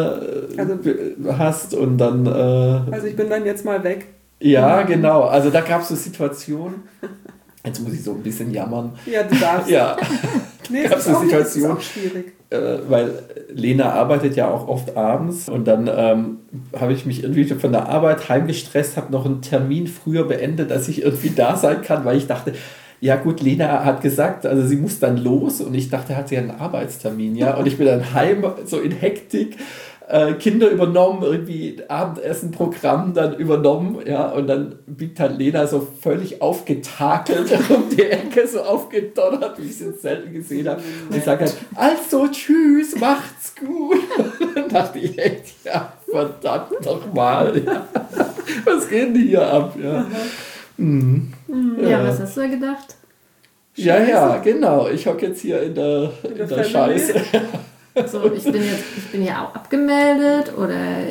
hast und dann... also ich bin dann jetzt mal weg. Ja, genau. Also da gab es so Situationen... Jetzt muss ich so ein bisschen jammern. Ja, du darfst. Ja. Nee, gab es eine Situation, ist auch schwierig. Weil Lena arbeitet ja auch oft abends und dann habe ich mich irgendwie von der Arbeit heimgestresst, habe noch einen Termin früher beendet, dass ich irgendwie da sein kann, weil ich dachte, ja gut, Lena hat gesagt, also sie muss dann los und ich dachte, hat sie einen Arbeitstermin, ja, und ich bin dann heim, so in Hektik, Kinder übernommen, irgendwie Abendessen-Programm dann übernommen, ja, und dann biegt halt Lena so völlig aufgetakelt um die Ecke, so aufgedonnert, wie ich es jetzt selten gesehen habe. Und ich sage halt, also tschüss, macht's gut. Und dann dachte ich echt, ja, verdammt nochmal, ja. Was geht denn hier ab, ja. Ja, was hast du da gedacht? Ja, genau, ich hocke jetzt hier in der Scheiße. So, ich bin ja auch abgemeldet oder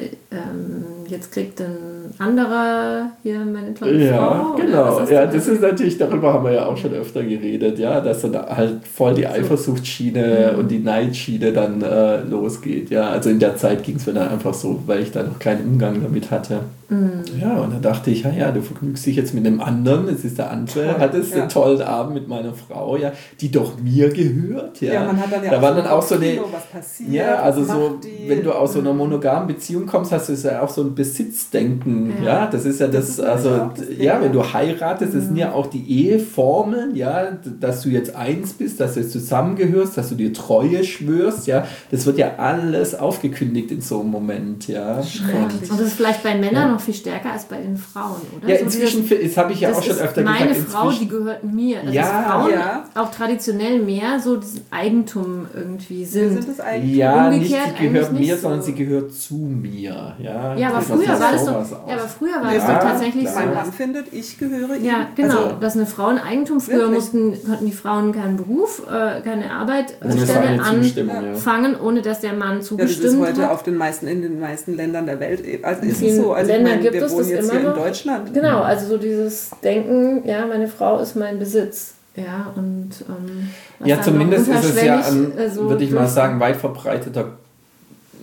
jetzt kriegt ein anderer hier meine tolle Frau. Genau. Ja, das ist natürlich, darüber haben wir ja auch schon öfter geredet, ja, dass dann halt voll die Eifersuchtsschiene und die Neidschiene dann losgeht. Ja, also in der Zeit ging es mir dann einfach so, weil ich da noch keinen Umgang damit hatte. Ja, und dann dachte ich, ja, du vergnügst dich jetzt mit einem anderen, es ist der andere, hattest einen tollen Abend mit meiner Frau, ja, die doch mir gehört. Ja, man hat dann da war dann auch so eine, was passiert, ja, also so, wenn du aus so einer monogamen Beziehung kommst, hast du ja auch so ein Besitzdenken, ja, das ist ja das, also, ja, wenn du heiratest, das sind ja auch die Eheformeln, ja, dass du jetzt eins bist, dass du jetzt zusammengehörst, dass du dir Treue schwörst, ja, das wird ja alles aufgekündigt in so einem Moment, ja. Und das ist vielleicht bei Männern noch viel stärker als bei den Frauen, oder? Ja, inzwischen, das habe ich ja auch schon öfter gesagt. Meine Frau, die gehört mir. Also dass Frauen auch traditionell mehr so das Eigentum irgendwie sind. Wir sind das Eigentum. Ja, umgekehrt, nicht sie gehört mir, sondern sie gehört zu mir. Ja, aber früher war das doch, tatsächlich so. Mein Mann findet, ich gehöre ihm. Ja, genau, also, dass eine Frau ein Eigentum, früher konnten die Frauen keinen Beruf, keine Arbeitsstelle anfangen, ohne dass der Mann zugestimmt hat. Das ist heute in den meisten Ländern der Welt, also ist es so. Also Ländern gibt es das jetzt immer hier noch. In Deutschland. Genau, also so dieses Denken, ja, meine Frau ist mein Besitz. Ja, und ja, zumindest ist es ja ein, würde ich mal sagen, weit verbreiteter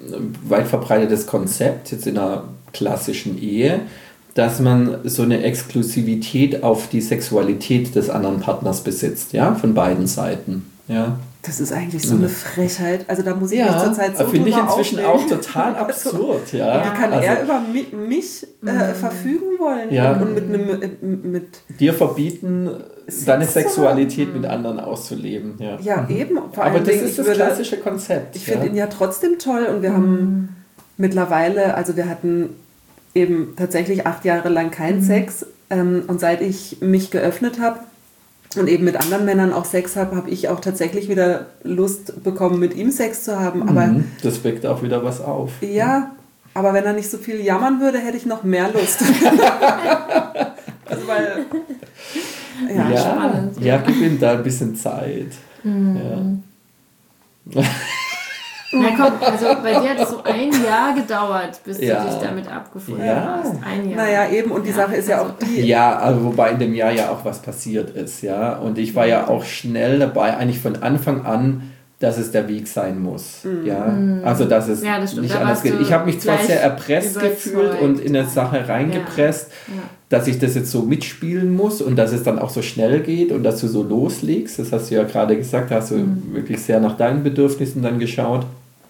weit verbreitetes Konzept, jetzt in einer klassischen Ehe, dass man so eine Exklusivität auf die Sexualität des anderen Partners besitzt, ja, von beiden Seiten. Ja. Das ist eigentlich so eine Frechheit. Also da muss ich mich zurzeit so finde ich inzwischen auch total absurd. Ja. Wie kann er über mich verfügen wollen? Ja. Und mit dir verbieten, deine Sexualität mit anderen auszuleben. Ja, ja eben. Vor aber allen das Dingen, ist das klassische Konzept. Ich finde ihn ja trotzdem toll und wir haben mittlerweile, also wir hatten eben tatsächlich 8 Jahre lang keinen Sex und seit ich mich geöffnet habe und eben mit anderen Männern auch Sex habe, habe ich auch tatsächlich wieder Lust bekommen, mit ihm Sex zu haben. Aber das weckt auch wieder was auf. Ja, aber wenn er nicht so viel jammern würde, hätte ich noch mehr Lust. Also weil, spannend. Ja, gib ihm da ein bisschen Zeit. Ja. Na komm, also bei dir hat es so 1 Jahr gedauert, bis du dich damit abgefunden hast. 1 Jahr. Naja, eben, und die Sache ist ja auch die... Ja, also wobei in dem Jahr ja auch was passiert ist, ja. Und ich war ja auch schnell dabei, eigentlich von Anfang an, dass es der Weg sein muss. Ja, also dass es nicht anders geht. Ich habe mich zwar sehr erpresst gefühlt und in eine Sache reingepresst, dass ich das jetzt so mitspielen muss und dass es dann auch so schnell geht und dass du so loslegst. Das hast du ja gerade gesagt, da hast du wirklich sehr nach deinen Bedürfnissen dann geschaut.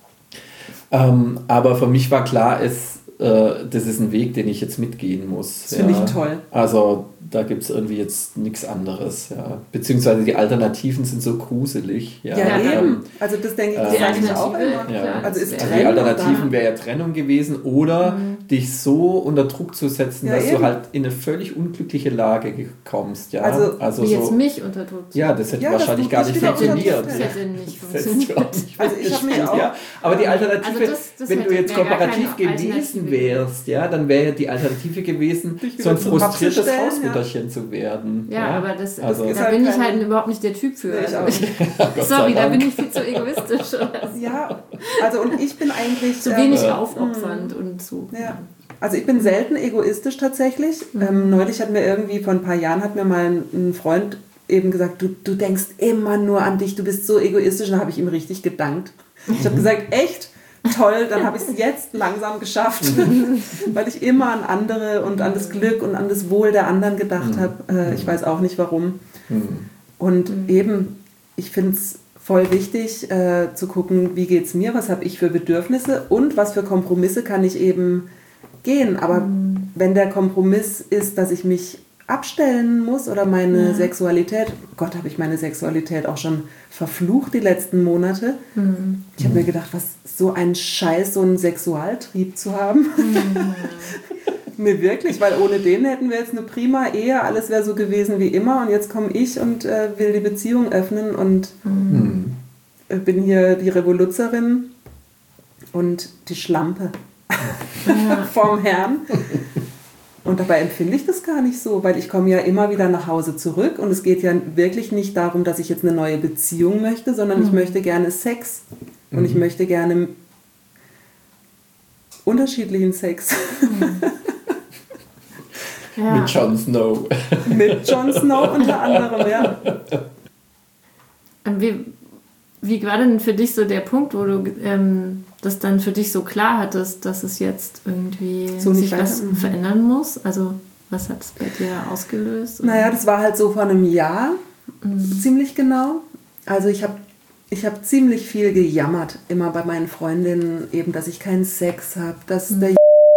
Aber für mich war klar, das ist ein Weg, den ich jetzt mitgehen muss. Das finde ich toll. Also da gibt es irgendwie jetzt nichts anderes. Ja. Beziehungsweise die Alternativen sind so gruselig. Ja, eben. Also das denke ich, das sage ich auch immer. Ja. Also die Alternativen wäre ja Trennung gewesen oder dich so unter Druck zu setzen, dass du halt in eine völlig unglückliche Lage kommst. Ja. Also wie jetzt mich unter Druck. Ja, das hätte wahrscheinlich gar nicht funktioniert. Das hätte nicht funktioniert. Also ich habe mich auch... Ja. Aber die Alternative, also das wenn du jetzt kooperativ gewesen wärst, ja, dann wäre die Alternative gewesen, so ein frustriertes Hausmutterchen zu werden. Ja, aber da bin ich halt überhaupt nicht der Typ für. Sorry, da bin ich viel zu egoistisch. Ja, also und ich bin eigentlich... Zu wenig aufopfernd und so. Ja. Also ich bin selten egoistisch tatsächlich. Neulich hat mir irgendwie, vor ein paar Jahren hat mir mal ein Freund eben gesagt, du denkst immer nur an dich, du bist so egoistisch. Und dann habe ich ihm richtig gedankt. Ich habe gesagt, echt? Toll, dann habe ich es jetzt langsam geschafft, weil ich immer an andere und an das Glück und an das Wohl der anderen gedacht habe. Ich weiß auch nicht warum. Und eben, ich finde es voll wichtig zu gucken, wie geht es mir, was habe ich für Bedürfnisse und was für Kompromisse kann ich eben gehen. Aber wenn der Kompromiss ist, dass ich mich abstellen muss oder meine Sexualität, Gott, habe ich meine Sexualität auch schon verflucht die letzten Monate. Ich habe mir gedacht, was so ein Scheiß, so einen Sexualtrieb zu haben. Nee, wirklich, weil ohne den hätten wir jetzt eine prima Ehe, alles wäre so gewesen wie immer und jetzt komme ich und will die Beziehung öffnen und bin hier die Revoluzerin und die Schlampe vom Herrn. Und dabei empfinde ich das gar nicht so, weil ich komme ja immer wieder nach Hause zurück und es geht ja wirklich nicht darum, dass ich jetzt eine neue Beziehung möchte, sondern ich möchte gerne Sex und ich möchte gerne unterschiedlichen Sex. Mit Jon Snow. Mit Jon Snow unter anderem, ja. Und wie war denn für dich so der Punkt, wo du das dann für dich so klar hattest, dass es jetzt irgendwie so sich was verändern muss? Also was hat es bei dir ausgelöst? Oder? Naja, das war halt so vor einem Jahr, ziemlich genau. Also ich hab ziemlich viel gejammert, immer bei meinen Freundinnen, eben, dass ich keinen Sex habe, dass der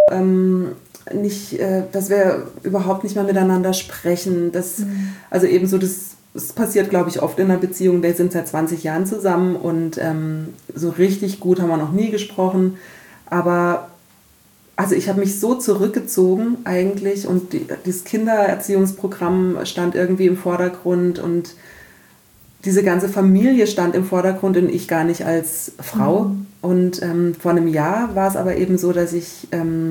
dass wir überhaupt nicht mehr miteinander sprechen. Also eben so das passiert, glaube ich, oft in einer Beziehung. Wir sind seit 20 Jahren zusammen und so richtig gut haben wir noch nie gesprochen. Aber also ich habe mich so zurückgezogen eigentlich und dieses Kindererziehungsprogramm stand irgendwie im Vordergrund und diese ganze Familie stand im Vordergrund und ich gar nicht als Frau. Und vor einem Jahr war es aber eben so, dass ich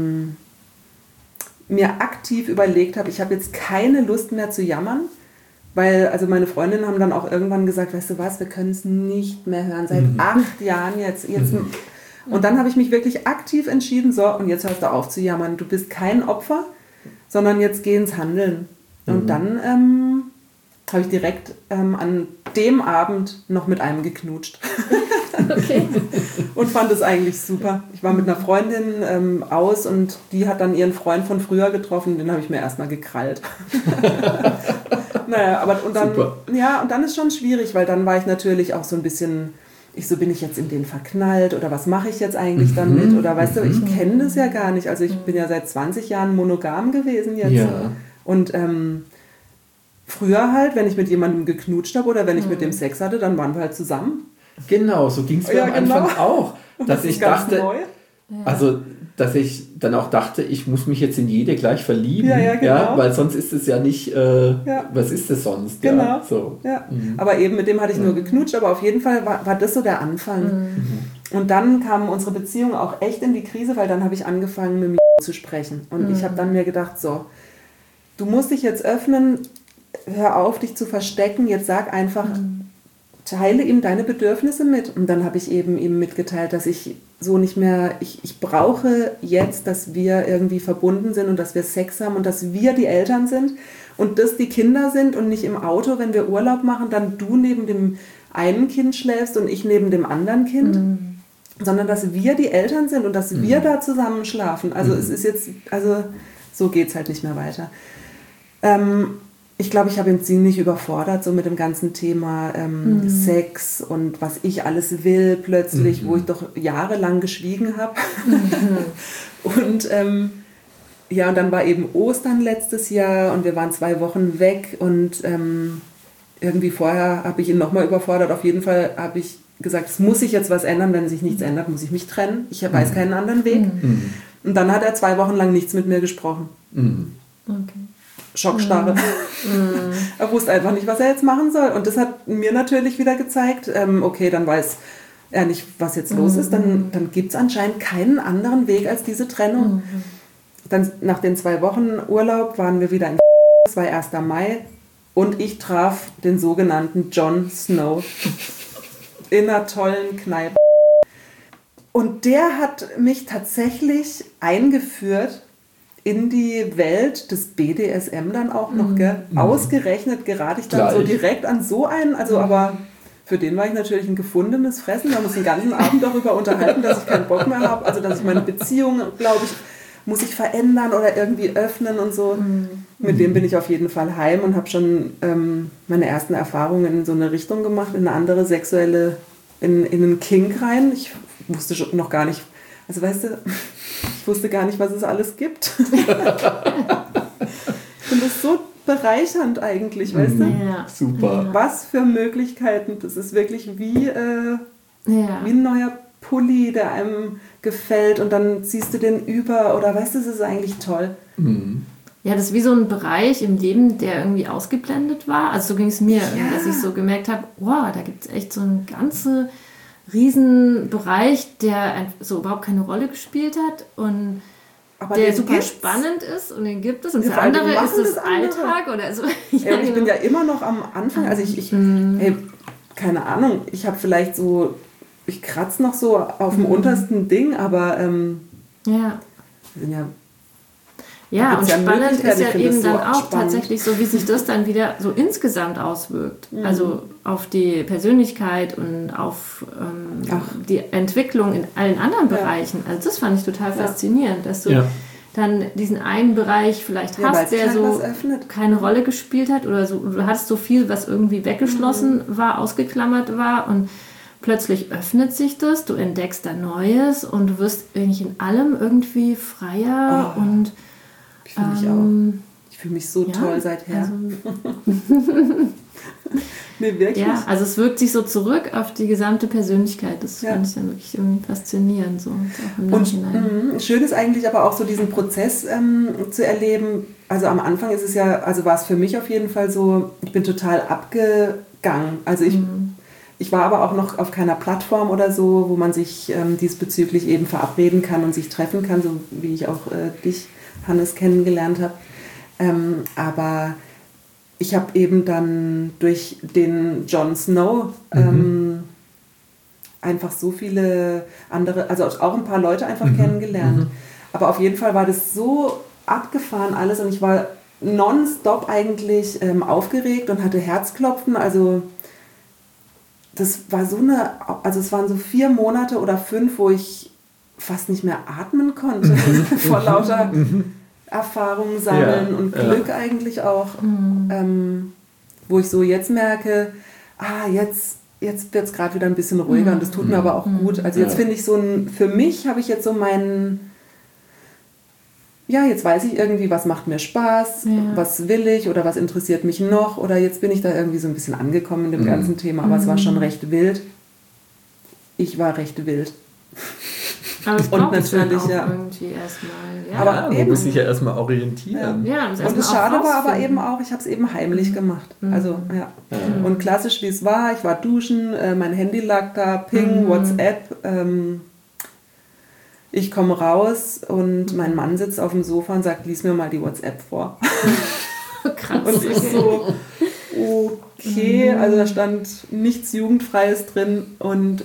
mir aktiv überlegt habe, ich habe jetzt keine Lust mehr zu jammern, weil also meine Freundinnen haben dann auch irgendwann gesagt, weißt du was, wir können es nicht mehr hören, seit 8 Jahren jetzt. Und dann habe ich mich wirklich aktiv entschieden, so und jetzt hörst du auf zu jammern, du bist kein Opfer, sondern jetzt geh ins Handeln. Und dann habe ich direkt an dem Abend noch mit einem geknutscht. Okay. Und fand es eigentlich super. Ich war mit einer Freundin aus und die hat dann ihren Freund von früher getroffen, den habe ich mir erstmal gekrallt. Naja, aber und dann, super. Ja, und dann ist schon schwierig, weil dann war ich natürlich auch so ein bisschen, bin ich jetzt in den verknallt oder was mache ich jetzt eigentlich damit? Oder weißt du, ich kenne das ja gar nicht. Also ich bin ja seit 20 Jahren monogam gewesen jetzt. Ja. Und früher halt, wenn ich mit jemandem geknutscht habe oder wenn ich mit dem Sex hatte, dann waren wir halt zusammen. Genau, so ging es mir am Anfang auch. Dass ich dachte, also dass ich dann auch dachte, ich muss mich jetzt in jede gleich verlieben, ja, weil sonst ist es ja nicht, was ist es sonst? Genau. Ja, so. Ja. Aber eben mit dem hatte ich nur geknutscht, aber auf jeden Fall war das so der Anfang. Und dann kam unsere Beziehung auch echt in die Krise, weil dann habe ich angefangen mit mir zu sprechen. Und ich habe dann mir gedacht, so, du musst dich jetzt öffnen, hör auf, dich zu verstecken, jetzt sag einfach, teile ihm deine Bedürfnisse mit. Und dann habe ich eben ihm mitgeteilt, dass ich so nicht mehr, ich brauche jetzt, dass wir irgendwie verbunden sind und dass wir Sex haben und dass wir die Eltern sind und dass die Kinder sind und nicht im Auto, wenn wir Urlaub machen, dann du neben dem einen Kind schläfst und ich neben dem anderen Kind, sondern dass wir die Eltern sind und dass wir da zusammen schlafen. Also es ist jetzt, also so geht es halt nicht mehr weiter. Ich glaube, ich habe ihn ziemlich überfordert, so mit dem ganzen Thema Sex und was ich alles will plötzlich, wo ich doch jahrelang geschwiegen habe. Und und dann war eben Ostern letztes Jahr und wir waren 2 Wochen weg und irgendwie vorher habe ich ihn nochmal überfordert. Auf jeden Fall habe ich gesagt, es muss sich jetzt was ändern, wenn sich nichts ändert, muss ich mich trennen. Ich weiß keinen anderen Weg. Und dann hat er 2 Wochen lang nichts mit mir gesprochen. Okay. Schockstarre. Er wusste einfach nicht, was er jetzt machen soll. Und das hat mir natürlich wieder gezeigt, okay, dann weiß er nicht, was jetzt los ist. Dann gibt es anscheinend keinen anderen Weg als diese Trennung. Dann nach den 2 Wochen Urlaub waren wir wieder in es war 1. Mai und ich traf den sogenannten Jon Snow in einer tollen Kneipe. Und der hat mich tatsächlich eingeführt in die Welt des BDSM dann auch noch, gell? Ausgerechnet gerate ich dann so direkt an so einen, also aber für den war ich natürlich ein gefundenes Fressen. Wir haben uns den ganzen Abend darüber unterhalten, dass ich keinen Bock mehr habe, also dass ich meine Beziehung, glaube ich, muss ich verändern oder irgendwie öffnen und so. Mit dem bin ich auf jeden Fall heim und habe schon meine ersten Erfahrungen in so eine Richtung gemacht, in eine andere sexuelle, in einen Kink rein. Ich wusste schon noch gar nicht, also weißt du, ich wusste gar nicht, was es alles gibt. Ich finde das so bereichernd eigentlich, weißt du? Ja. Super. Was für Möglichkeiten. Das ist wirklich wie ein neuer Pulli, der einem gefällt und dann ziehst du den über oder weißt du, das ist eigentlich toll. Ja, das ist wie so ein Bereich im Leben, der irgendwie ausgeblendet war. Also so ging es mir, dass ich so gemerkt habe, wow, da gibt es echt so einen ganzen Riesenbereich, der so überhaupt keine Rolle gespielt hat und aber der super spannend ist und den gibt es. Und das andere ist das Alltag oder so. Ja, ich bin ja immer noch am Anfang, also hey, keine Ahnung, ich habe vielleicht so, ich kratze noch so auf dem untersten Ding, aber ja, und spannend ist ja eben dann auch tatsächlich so, wie sich das dann wieder so insgesamt auswirkt. Also auf die Persönlichkeit und auf die Entwicklung in allen anderen Bereichen. Also das fand ich total faszinierend, dass du dann diesen einen Bereich vielleicht hast, der so keine Rolle gespielt hat oder so. Du hattest so viel, was irgendwie weggeschlossen war, ausgeklammert war und plötzlich öffnet sich das, du entdeckst da Neues und du wirst eigentlich in allem irgendwie freier und ich fühle mich auch. Ich fühle mich so toll seither. Also, nee, wirklich. Ja, also es wirkt sich so zurück auf die gesamte Persönlichkeit. Das fand ich dann wirklich irgendwie faszinierend. So, und schön ist eigentlich aber auch so diesen Prozess zu erleben. Also am Anfang ist es ja, also war es für mich auf jeden Fall so, ich bin total abgegangen. Also ich war aber auch noch auf keiner Plattform oder so, wo man sich diesbezüglich eben verabreden kann und sich treffen kann, so wie ich auch dich, Hannes, kennengelernt habe. Aber ich habe eben dann durch den Jon Snow einfach so viele andere, also auch ein paar Leute einfach kennengelernt. Aber auf jeden Fall war das so abgefahren alles und ich war nonstop eigentlich aufgeregt und hatte Herzklopfen. Also das war also es waren so 4 Monate oder 5, wo ich fast nicht mehr atmen konnte, vor lauter Erfahrung sammeln und Glück eigentlich auch, wo ich so jetzt merke, jetzt wird es gerade wieder ein bisschen ruhiger und das tut mir aber auch gut. Also jetzt finde ich für mich habe ich jetzt so jetzt weiß ich irgendwie, was macht mir Spaß, was will ich oder was interessiert mich noch oder jetzt bin ich da irgendwie so ein bisschen angekommen in dem ganzen Thema, aber es war schon recht wild. Ich war recht wild. Aber es und natürlich auch irgendwie erstmal. Ja. Aber man muss sich ja erstmal orientieren. Ja, und das Schade war aber eben auch, ich habe es eben heimlich gemacht. Also und klassisch wie es war, ich war duschen, mein Handy lag da, Ping, WhatsApp, ich komme raus und mein Mann sitzt auf dem Sofa und sagt, lies mir mal die WhatsApp vor. Krass. Und ich so, okay, also da stand nichts Jugendfreies drin und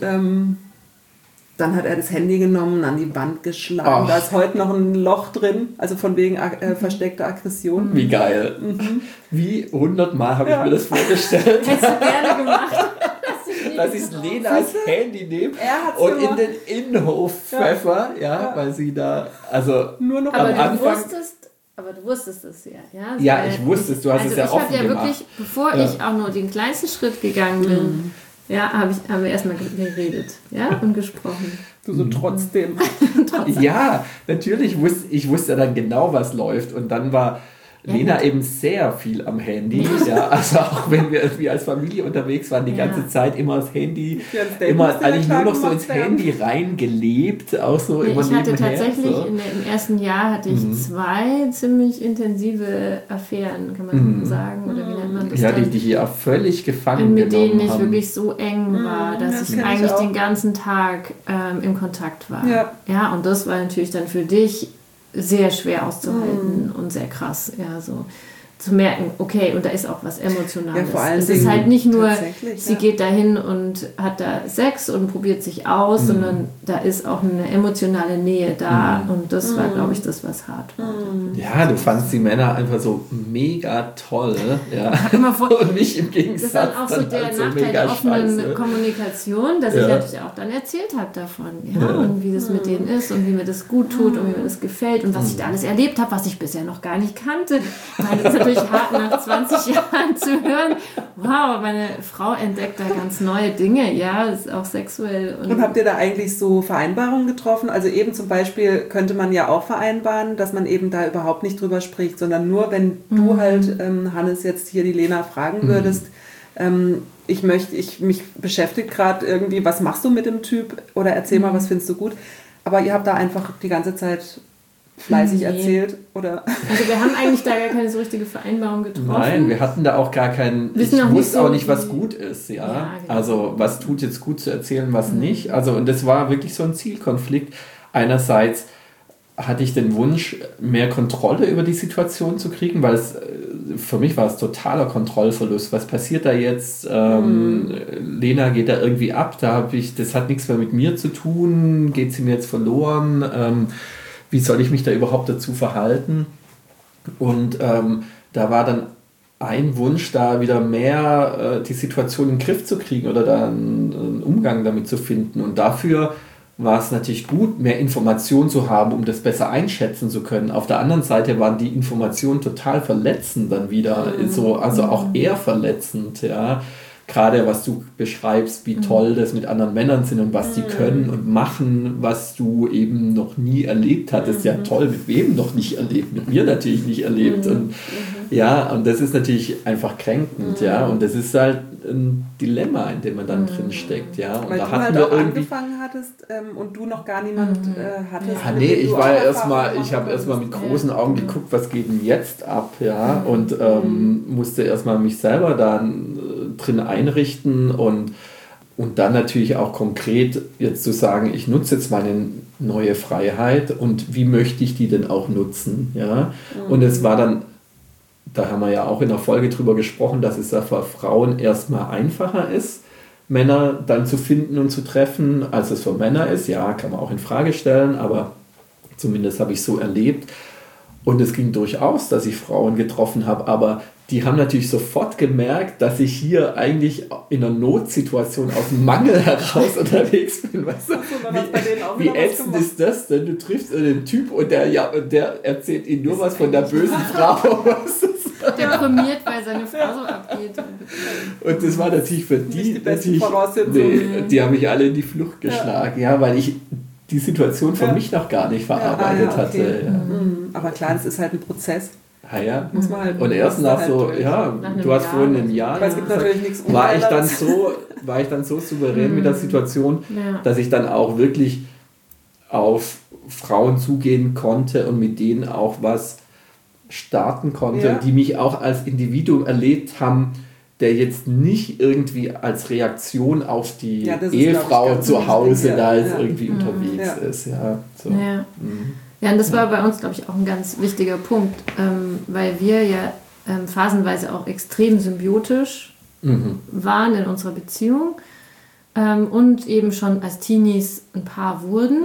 dann hat er das Handy genommen und an die Wand geschlagen. Da ist heute noch ein Loch drin, also von wegen versteckter Aggression. Wie geil. Wie 100-mal habe ich mir das vorgestellt. Hättest du gerne gemacht. Dass ich Lenas Handy nehme und in den Innenhof pfeffer, weil sie da, also nur noch aber am Anfang... Aber du wusstest es ja. Ja, ich wusste es, du hast es ja offen gemacht. Ich habe ja wirklich, bevor ich auch nur den kleinsten Schritt gegangen bin, haben wir erstmal geredet und gesprochen. Du so trotzdem. Ja, natürlich ich wusste dann genau, was läuft und dann war Lena eben sehr viel am Handy, also auch wenn wir irgendwie als Familie unterwegs waren, die ganze Zeit immer das Handy, immer eigentlich nur noch so ins Handy reingelebt, auch so immer ich hatte nebenher. Tatsächlich im ersten Jahr hatte ich 2 ziemlich intensive Affären, kann man sagen, oder wie nennt man das? Ja, die hier auch völlig gefangen mit genommen denen ich haben. Wirklich so eng war, dass ich eigentlich den ganzen Tag im Kontakt war. Ja, und das war natürlich dann für dich sehr schwer auszuhalten und sehr krass, so zu merken, okay, und da ist auch was Emotionales. Ja, vor allem es ist halt nicht nur, sie geht dahin und hat da Sex und probiert sich aus, sondern da ist auch eine emotionale Nähe da und das war, glaube ich, das, was hart war. Ja, du fandst die Männer einfach so mega toll, und mich im Gegensatz. Das ist dann auch so der halt Nachteil der offenen Kommunikation, dass ich natürlich auch dann erzählt habe davon, und wie das mit denen ist und wie mir das gut tut und wie mir das gefällt und was ich da alles erlebt habe, was ich bisher noch gar nicht kannte, weil es natürlich hart nach 20 Jahren zu hören, wow, meine Frau entdeckt da ganz neue Dinge, ist auch sexuell. Und habt ihr da eigentlich so Vereinbarungen getroffen? Also eben zum Beispiel könnte man ja auch vereinbaren, dass man eben da überhaupt nicht drüber spricht, sondern nur, wenn du halt, Hannes, jetzt hier die Lena fragen würdest, mich beschäftigt gerade irgendwie, was machst du mit dem Typ? Oder erzähl mal, was findest du gut? Aber ihr habt da einfach die ganze Zeit fleißig erzählt, oder? Also wir haben eigentlich da gar keine so richtige Vereinbarung getroffen. Nein, wir hatten da auch gar keinen, ich wusste auch nicht, was gut ist, genau. Also was tut jetzt gut zu erzählen, was nicht. Also und das war wirklich so ein Zielkonflikt. Einerseits hatte ich den Wunsch, mehr Kontrolle über die Situation zu kriegen, weil für mich war es totaler Kontrollverlust. Was passiert da jetzt? Lena geht da irgendwie ab, das hat nichts mehr mit mir zu tun, geht sie mir jetzt verloren? Wie soll ich mich da überhaupt dazu verhalten? Und da war dann ein Wunsch, da wieder mehr die Situation in den Griff zu kriegen oder da einen Umgang damit zu finden. Und dafür war es natürlich gut, mehr Informationen zu haben, um das besser einschätzen zu können. Auf der anderen Seite waren die Informationen total verletzend dann wieder, also auch eher verletzend, Gerade was du beschreibst, wie toll das mit anderen Männern sind und was die können und machen, was du eben noch nie erlebt hattest. Ja, toll, mit wem noch nicht erlebt? Mit mir natürlich nicht erlebt. Und und das ist natürlich einfach kränkend, und das ist halt ein Dilemma, in dem man dann drin steckt, Und weil da du hatten halt wir auch irgendwie angefangen hattest und du noch gar niemand hattest. Ich habe erstmal mit großen Augen geguckt, was geht denn jetzt ab, und musste erstmal mich selber dann drin einrichten und dann natürlich auch konkret jetzt zu sagen, ich nutze jetzt meine neue Freiheit und wie möchte ich die denn auch nutzen, Und es war dann, da haben wir ja auch in der Folge drüber gesprochen, dass es ja für Frauen erstmal einfacher ist, Männer dann zu finden und zu treffen, als es für Männer ist. Ja, kann man auch in Frage stellen, aber zumindest habe ich so erlebt. Und es ging durchaus, dass ich Frauen getroffen habe, aber die haben natürlich sofort gemerkt, dass ich hier eigentlich in einer Notsituation aus dem Mangel heraus unterwegs bin. Weißt du? Wie ätzend ist das denn? Du triffst einen Typ und der erzählt ihnen nur was von der bösen Frau. Deprimiert, weil seine Frau so abgeht. Und das war natürlich für die besten Voraussetzungen. Die haben mich alle in die Flucht geschlagen, weil ich die Situation für mich noch gar nicht verarbeitet hatte. Ja. Aber klar, es ist halt ein Prozess. Ja. Muss man halt und erst nach so, du hast vorhin ein Jahr, weil es gibt natürlich nichts war ich dann so souverän mit der Situation, dass ich dann auch wirklich auf Frauen zugehen konnte und mit denen auch was starten konnte, die mich auch als Individuum erlebt haben, der jetzt nicht irgendwie als Reaktion auf die Ehefrau zu Hause da jetzt irgendwie unterwegs ist. Ja, so. Ja, und das war bei uns, glaube ich, auch ein ganz wichtiger Punkt, weil wir ja phasenweise auch extrem symbiotisch waren in unserer Beziehung und eben schon als Teenies ein Paar wurden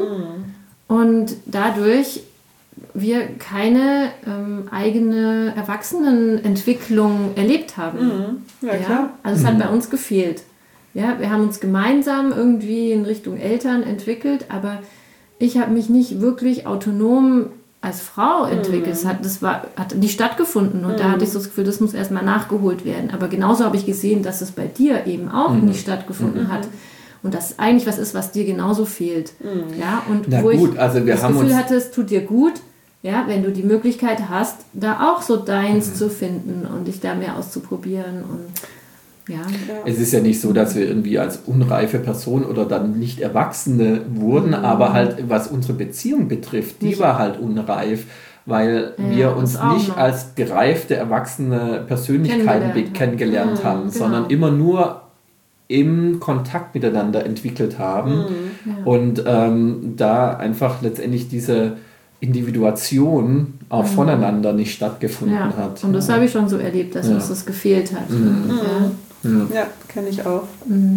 und dadurch wir keine eigene Erwachsenenentwicklung erlebt haben. Ja, klar. Also es hat bei uns gefehlt. Ja, wir haben uns gemeinsam irgendwie in Richtung Eltern entwickelt, aber ich habe mich nicht wirklich autonom als Frau entwickelt. Hat nicht stattgefunden und da hatte ich so das Gefühl, das muss erstmal nachgeholt werden. Aber genauso habe ich gesehen, dass es bei dir eben auch nicht stattgefunden hat. Und das eigentlich was ist, was dir genauso fehlt. Ja, und wir das Gefühl hatte, es tut dir gut, ja, wenn du die Möglichkeit hast, da auch so deins zu finden und dich da mehr auszuprobieren. Und ja. Es ist ja nicht so, dass wir irgendwie als unreife Person oder dann nicht Erwachsene wurden, aber halt, was unsere Beziehung betrifft, die war halt unreif, weil wir uns nicht als gereifte, erwachsene Persönlichkeiten kennengelernt haben, sondern immer nur im Kontakt miteinander entwickelt haben und da einfach letztendlich diese Individuation auch voneinander nicht stattgefunden hat. Und das habe ich schon so erlebt, dass uns das gefehlt hat. Ja, kenne ich auch.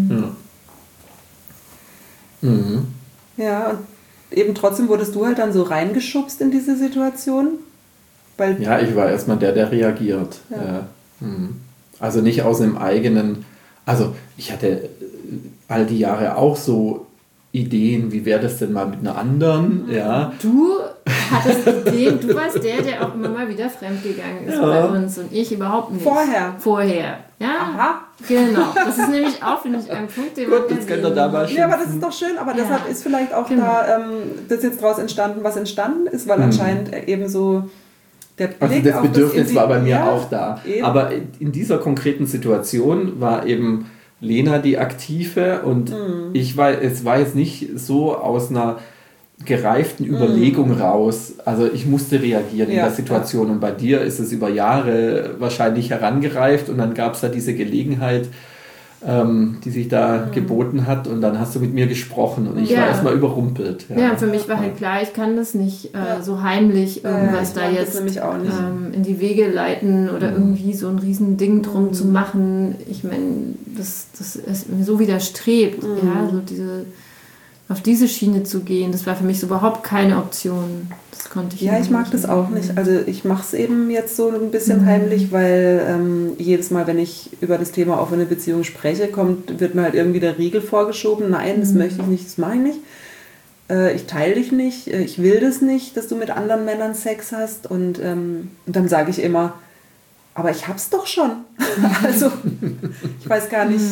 Ja, und eben trotzdem wurdest du halt dann so reingeschubst in diese Situation? Weil ich war erstmal der reagiert. Ja. Also nicht aus einem eigenen... Also ich hatte all die Jahre auch so Ideen, wie wäre das denn mal mit einer anderen? Ja. Du hattest Ideen, du warst der auch immer mal wieder fremdgegangen ist bei uns und ich überhaupt nicht. Vorher. Ja, aha. Genau. Das ist nämlich auch, finde ich, ein Punkt, den man das könnt ihr da mal ja, aber das ist doch schön, aber deshalb ist vielleicht auch da das jetzt draus entstanden, was entstanden ist, weil anscheinend eben so der Blick also das Bedürfnis war bei mir auch da. Eben. Aber in dieser konkreten Situation war eben Lena die Aktive und es war jetzt nicht so aus einer gereiften Überlegung raus. Also ich musste reagieren in der Situation und bei dir ist es über Jahre wahrscheinlich herangereift und dann gab es da diese Gelegenheit, die sich da geboten hat und dann hast du mit mir gesprochen und ich war erstmal überrumpelt. Ja, für mich war halt klar, ich kann das nicht so heimlich irgendwas da jetzt in die Wege leiten oder irgendwie so ein Riesending drum zu machen. Ich meine, das ist mir so widerstrebt, so auf diese Schiene zu gehen, das war für mich so überhaupt keine Option. Das konnte ich ich mag das auch nicht. Also ich mache es eben jetzt so ein bisschen heimlich, weil jedes Mal, wenn ich über das Thema offene Beziehung spreche, wird mir halt irgendwie der Riegel vorgeschoben. Nein, das möchte ich nicht, das mache ich nicht. Ich teile dich nicht, ich will das nicht, dass du mit anderen Männern Sex hast. Und dann sage ich immer, aber ich hab's doch schon. Also ich weiß gar nicht.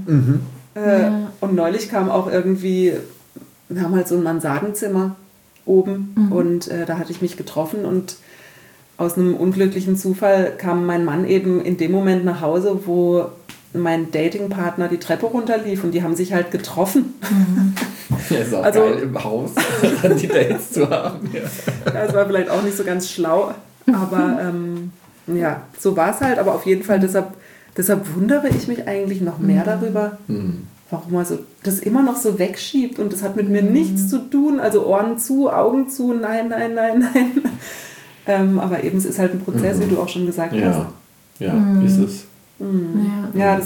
Und neulich kam auch irgendwie, wir haben halt so ein Mansardenzimmer oben und da hatte ich mich getroffen und aus einem unglücklichen Zufall kam mein Mann eben in dem Moment nach Hause, wo mein Datingpartner die Treppe runterlief und die haben sich halt getroffen. Ja, ist auch geil im Haus, die Dates zu haben. Ja, das war vielleicht auch nicht so ganz schlau, aber so war es halt, aber auf jeden Fall deshalb wundere ich mich eigentlich noch mehr darüber, warum man so das immer noch so wegschiebt und das hat mit mir nichts zu tun, also Ohren zu, Augen zu, nein. Aber eben, es ist halt ein Prozess, wie du auch schon gesagt hast. Ja, ist es. Ja,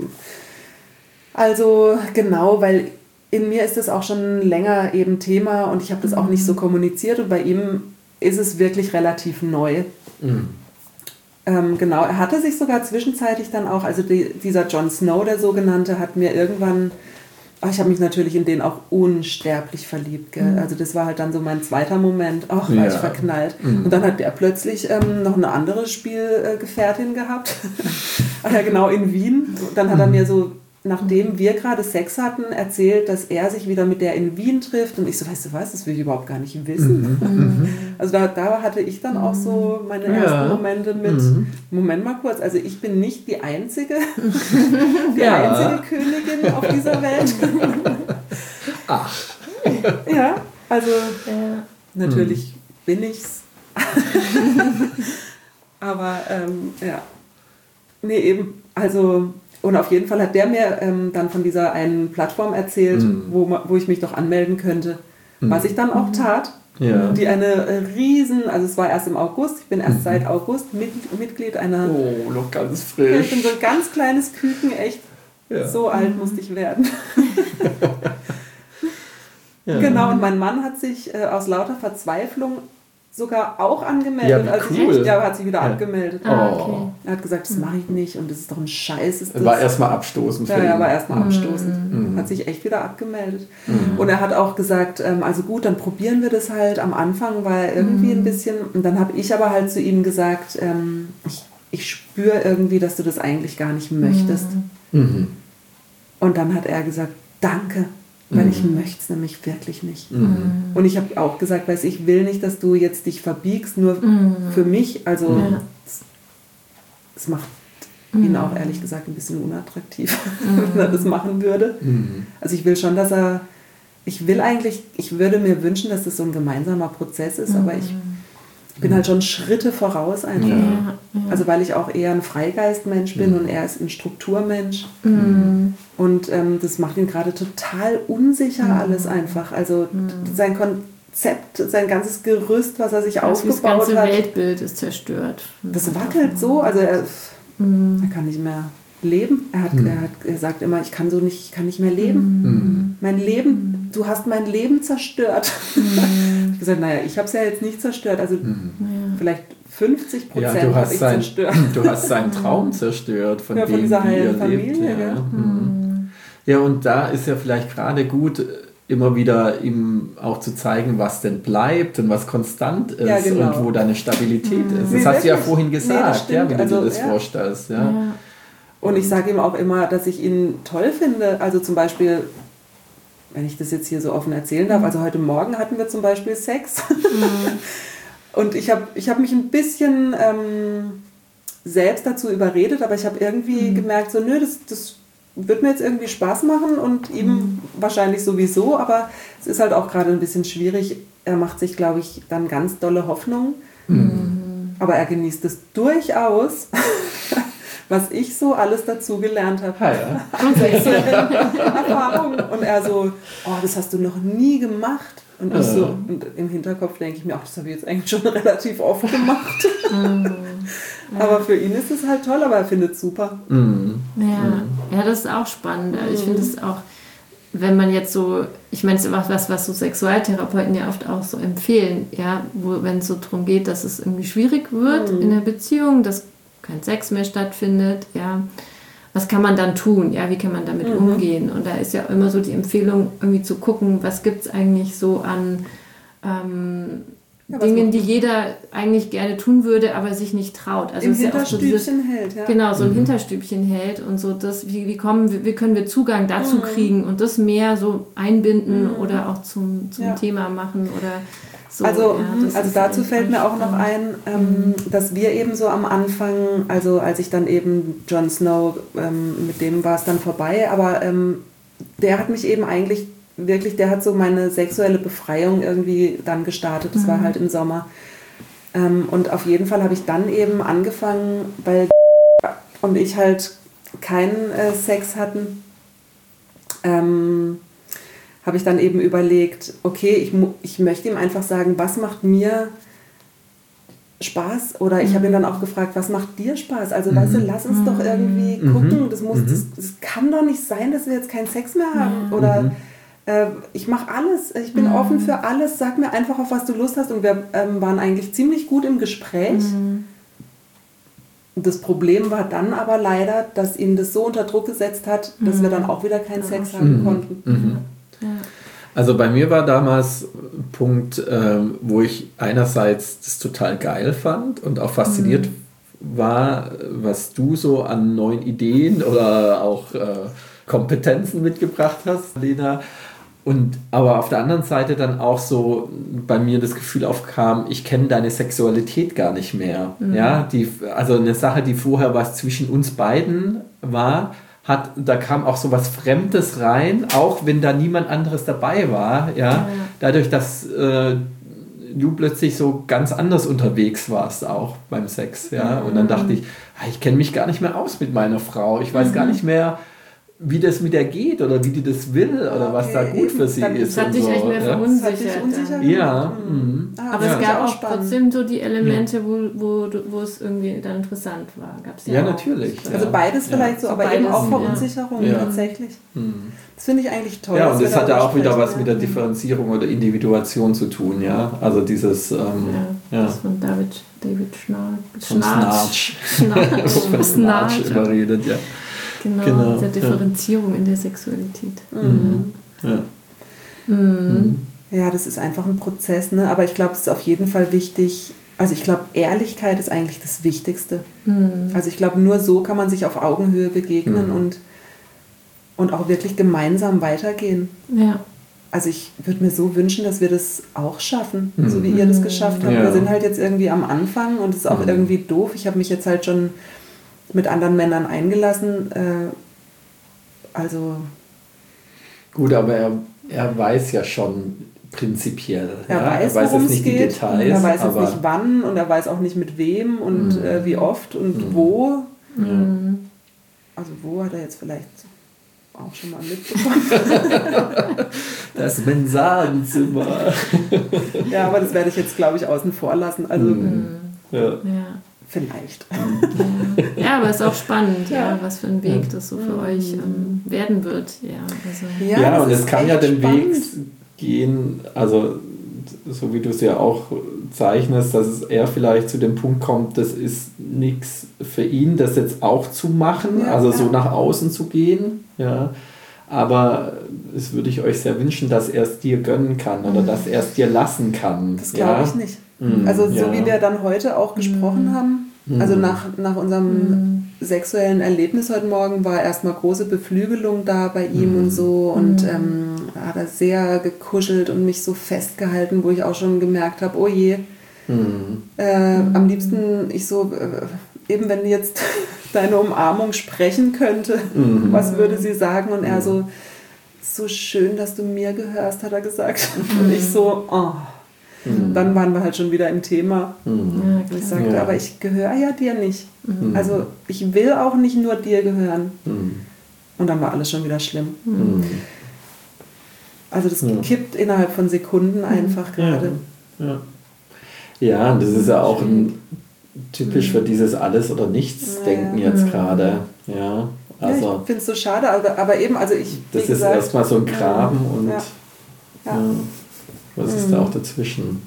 also genau, weil in mir ist das auch schon länger eben Thema und ich habe das auch nicht so kommuniziert und bei ihm ist es wirklich relativ neu. Genau, er hatte sich sogar zwischenzeitlich dann auch, also dieser Jon Snow, der sogenannte, hat mir irgendwann, ich habe mich natürlich in den auch unsterblich verliebt. Gell? Also das war halt dann so mein zweiter Moment, war ich verknallt. Und dann hat der plötzlich noch eine andere Spielgefährtin gehabt. Ach ja, genau, in Wien. Dann hat er mir so, nachdem wir gerade Sex hatten, erzählt, dass er sich wieder mit der in Wien trifft. Und ich so, weißt du was, das will ich überhaupt gar nicht wissen. Also da hatte ich dann auch so meine ersten Momente mit, Moment mal kurz, also ich bin nicht die einzige, einzige Königin auf dieser Welt. Ach. Ja, also natürlich bin ich's. Aber nee, eben, also... Und auf jeden Fall hat der mir dann von dieser einen Plattform erzählt, wo ich mich doch anmelden könnte. Was ich dann auch tat. Ja. Die eine riesen, also es war erst im August, ich bin erst seit August Mitglied einer... Oh, noch ganz frisch. Ich bin so ein ganz kleines Küken, echt. Ja. So alt musste ich werden. Ja. Genau, und mein Mann hat sich aus lauter Verzweiflung sogar auch angemeldet. Ja, cool. Hat sich wieder abgemeldet. Okay. Er hat gesagt, das mache ich nicht und das ist doch ein Scheiß. War erstmal abstoßend. Ja, war erstmal abstoßend. Hat sich echt wieder abgemeldet. Und er hat auch gesagt, also gut, dann probieren wir das halt. Am Anfang war er irgendwie ein bisschen, und dann habe ich aber halt zu ihm gesagt, ich spüre irgendwie, dass du das eigentlich gar nicht möchtest. Und dann hat er gesagt, danke. Weil ich möchte es nämlich wirklich nicht. Und ich habe auch gesagt, ich will nicht, dass du jetzt dich verbiegst, nur für mich. Also es macht ihn auch ehrlich gesagt ein bisschen unattraktiv, wenn er das machen würde. Also ich will schon, dass ich würde mir wünschen, dass das so ein gemeinsamer Prozess ist, aber ich bin halt schon Schritte voraus einfach. Ja. Also weil ich auch eher ein Freigeistmensch bin und er ist ein Strukturmensch. Und das macht ihn gerade total unsicher alles einfach. Also sein Konzept, sein ganzes Gerüst, was er sich aufgebaut hat. Das ganze Weltbild ist zerstört. Das wackelt so, also er kann nicht mehr leben. Er sagt immer, ich kann nicht mehr leben. Mein Leben, du hast mein Leben zerstört. Ich habe gesagt, naja, ich habe es ja jetzt nicht zerstört, also vielleicht 50% habe ich zerstört. Du hast seinen Traum zerstört, von dem dieser heilen Familie. Ja. Ja, und da ist ja vielleicht gerade gut, immer wieder ihm auch zu zeigen, was denn bleibt und was konstant ist und wo deine Stabilität ist. Das hast du ja vorhin gesagt, wie du dir das vorstellst. Ja. Und ich sage ihm auch immer, dass ich ihn toll finde. Also zum Beispiel, wenn ich das jetzt hier so offen erzählen darf, also heute Morgen hatten wir zum Beispiel Sex. Und ich hab mich ein bisschen selbst dazu überredet, aber ich habe irgendwie gemerkt, so nö, das wird mir jetzt irgendwie Spaß machen und ihm wahrscheinlich sowieso, aber es ist halt auch gerade ein bisschen schwierig. Er macht sich, glaube ich, dann ganz dolle Hoffnung, aber er genießt es durchaus, was ich so alles dazu gelernt habe. Ja. Erfahrung. Und er so, das hast du noch nie gemacht. Und ich so, und im Hinterkopf denke ich mir, das habe ich jetzt eigentlich schon relativ oft gemacht. Aber für ihn ist es halt toll, aber er findet es super. Ja, das ist auch spannend. Ich finde es auch, wenn man jetzt so, ich meine, es ist was so Sexualtherapeuten ja oft auch so empfehlen, ja, wenn es so darum geht, dass es irgendwie schwierig wird in der Beziehung, dass kein Sex mehr stattfindet, ja. Was kann man dann tun? Ja, wie kann man damit umgehen? Und da ist ja immer so die Empfehlung, irgendwie zu gucken, was gibt es eigentlich so an Dingen, die jeder eigentlich gerne tun würde, aber sich nicht traut. Also im ist Hinterstübchen ja auch so hält, ja. Genau, so ein Hinterstübchen hält und so das, wie können wir Zugang dazu kriegen und das mehr so einbinden oder auch zum Thema machen oder so. Also dazu fällt mir auch noch ein, dass wir eben so am Anfang, also als ich dann eben Jon Snow, mit dem war es dann vorbei, aber der hat mich eben eigentlich wirklich, der hat so meine sexuelle Befreiung irgendwie dann gestartet. Das war halt im Sommer. Und auf jeden Fall habe ich dann eben angefangen, weil und ich halt keinen Sex hatten, habe ich dann eben überlegt, okay, ich möchte ihm einfach sagen, was macht mir Spaß? Oder ich habe ihn dann auch gefragt, was macht dir Spaß? Also weißt du, lass uns doch irgendwie gucken. Das kann doch nicht sein, dass wir jetzt keinen Sex mehr haben. Oder Ich mache alles, ich bin offen für alles, sag mir einfach, auf was du Lust hast. Und wir waren eigentlich ziemlich gut im Gespräch. Das Problem war dann aber leider, dass ihn das so unter Druck gesetzt hat, dass wir dann auch wieder keinen Sex haben konnten. Ja. Also bei mir war damals ein Punkt, wo ich einerseits das total geil fand und auch fasziniert war, was du so an neuen Ideen oder auch Kompetenzen mitgebracht hast, Lena. Und aber auf der anderen Seite dann auch so bei mir das Gefühl aufkam, ich kenne deine Sexualität gar nicht mehr. Ja, also eine Sache, die vorher was zwischen uns beiden war, da kam auch so was Fremdes rein, auch wenn da niemand anderes dabei war. Ja, dadurch, dass du plötzlich so ganz anders unterwegs warst auch beim Sex. Ja, und dann dachte ich kenne mich gar nicht mehr aus mit meiner Frau. Ich weiß gar nicht mehr, wie das mit der geht oder wie die das will oder was da gut für sie ist. Das hat dich echt mehr verunsichert. Ja. Aber es gab auch trotzdem so die Elemente, wo es irgendwie dann interessant war. Gab's ja, natürlich. Also beides vielleicht so, aber beides, eben auch Verunsicherung tatsächlich. Das finde ich eigentlich toll. Ja, und das hat ja auch wieder was mit der Differenzierung oder Individuation zu tun, ja. Also dieses... das von David Schnarch. Von Schnarch überredet, ja. Genau, diese Differenzierung in der Sexualität. Ja, das ist einfach ein Prozess, ne? Aber ich glaube, es ist auf jeden Fall wichtig, also ich glaube, Ehrlichkeit ist eigentlich das Wichtigste. Also ich glaube, nur so kann man sich auf Augenhöhe begegnen und auch wirklich gemeinsam weitergehen. Ja. Also ich würde mir so wünschen, dass wir das auch schaffen, so wie ihr das geschafft habt. Ja. Wir sind halt jetzt irgendwie am Anfang und es ist auch irgendwie doof. Ich habe mich jetzt halt schon mit anderen Männern eingelassen. Also gut, aber er weiß ja schon prinzipiell. Er weiß jetzt nicht die geht. Details. Er weiß jetzt nicht wann und er weiß auch nicht mit wem und wie oft und wo. Also wo hat er jetzt vielleicht auch schon mal mitbekommen. Das Mensagenzimmer. Ja, aber das werde ich jetzt, glaube ich, außen vor lassen. Also Ja. vielleicht. Ja, aber es ist auch spannend, was für ein Weg das so für euch werden wird. Ja, und es kann ja den Weg gehen, also so wie du es ja auch zeichnest, dass er vielleicht zu dem Punkt kommt, das ist nichts für ihn, das jetzt auch zu machen, so nach außen zu gehen. Ja. Aber es würde ich euch sehr wünschen, dass er es dir gönnen kann oder dass er es dir lassen kann. Das glaube ich nicht. Also so wie wir dann heute auch gesprochen haben, also nach unserem sexuellen Erlebnis heute Morgen war erstmal große Beflügelung da bei ihm und so und hat er sehr gekuschelt und mich so festgehalten, wo ich auch schon gemerkt habe, oh je, am liebsten eben wenn jetzt deine Umarmung sprechen könnte, was würde sie sagen? Und er so schön, dass du mir gehörst, hat er gesagt. Und ich so, Dann waren wir halt schon wieder im Thema. Ich sagte, aber ich gehöre ja dir nicht. Also ich will auch nicht nur dir gehören. Und dann war alles schon wieder schlimm. Also das kippt innerhalb von Sekunden einfach gerade. Ja, und das ist ja auch typisch für dieses Alles- oder Nichts-Denken jetzt gerade. Ja, also ich finde es so schade, aber eben, also ich... Das ist erstmal so ein Graben und was ist da auch dazwischen?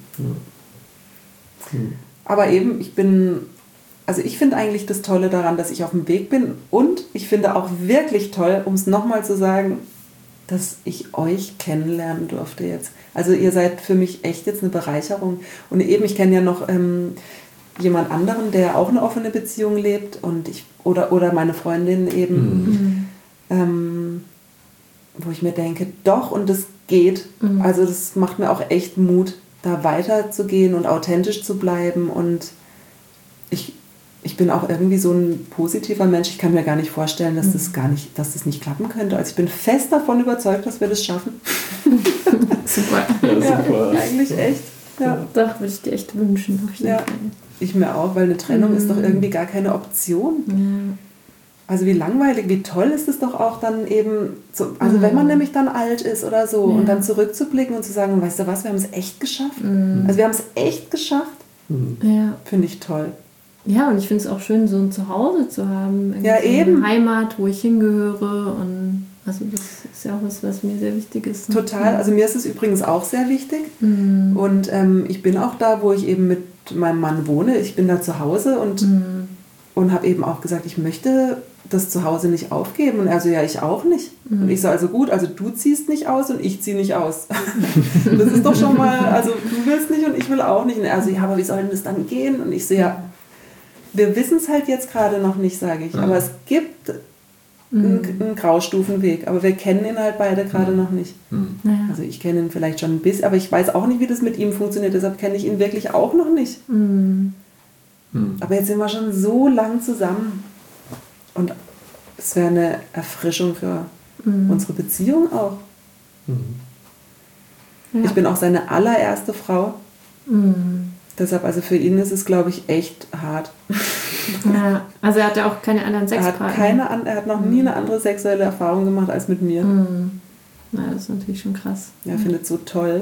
Aber eben, ich finde eigentlich das Tolle daran, dass ich auf dem Weg bin und ich finde auch wirklich toll, um es nochmal zu sagen, dass ich euch kennenlernen durfte jetzt. Also ihr seid für mich echt jetzt eine Bereicherung. Und eben, ich kenne ja noch jemand anderen, der auch eine offene Beziehung lebt und oder meine Freundin eben, wo ich mir denke, doch, und das geht. Also das macht mir auch echt Mut, da weiterzugehen und authentisch zu bleiben. Und ich bin auch irgendwie so ein positiver Mensch. Ich kann mir gar nicht vorstellen, dass das nicht klappen könnte. Also ich bin fest davon überzeugt, dass wir das schaffen. Super. Ja, super. Eigentlich echt. Ja. Doch, würde ich dir echt wünschen. Auf jeden Fall. Ich mir auch, weil eine Trennung ist doch irgendwie gar keine Option. Ja. Also wie langweilig, wie toll ist es doch auch dann eben, also wenn man nämlich dann alt ist oder so und dann zurückzublicken und zu sagen, weißt du was, wir haben es echt geschafft. Also wir haben es echt geschafft. Ja. Finde ich toll. Ja, und ich finde es auch schön, so ein Zuhause zu haben. Ja, eben. So eine Heimat, wo ich hingehöre und Also das ist ja auch was mir sehr wichtig ist. Total, also mir ist es übrigens auch sehr wichtig. Und ich bin auch da, wo ich eben mit meinem Mann wohne. Ich bin da zu Hause und habe eben auch gesagt, ich möchte das Zuhause nicht aufgeben. Und er so, ja, ich auch nicht. Und ich so, also gut, also du ziehst nicht aus und ich ziehe nicht aus. Das ist doch schon mal, also du willst nicht und ich will auch nicht. Und er so, ja, aber wie soll denn das dann gehen? Und ich so, ja, wir wissen es halt jetzt gerade noch nicht, sage ich. Aber es gibt einen Graustufenweg, aber wir kennen ihn halt beide gerade noch nicht. Also ich kenne ihn vielleicht schon ein bisschen, aber ich weiß auch nicht, wie das mit ihm funktioniert, deshalb kenne ich ihn wirklich auch noch nicht. Aber jetzt sind wir schon so lang zusammen und es wäre eine Erfrischung für unsere Beziehung auch. Ja. Ich bin auch seine allererste Frau. Deshalb, also für ihn ist es, glaube ich, echt hart. Ja, also er hat ja auch keine anderen Sexpartner. Er hat noch nie eine andere sexuelle Erfahrung gemacht als mit mir. Na, das ist natürlich schon krass. Ja, er findet es so toll.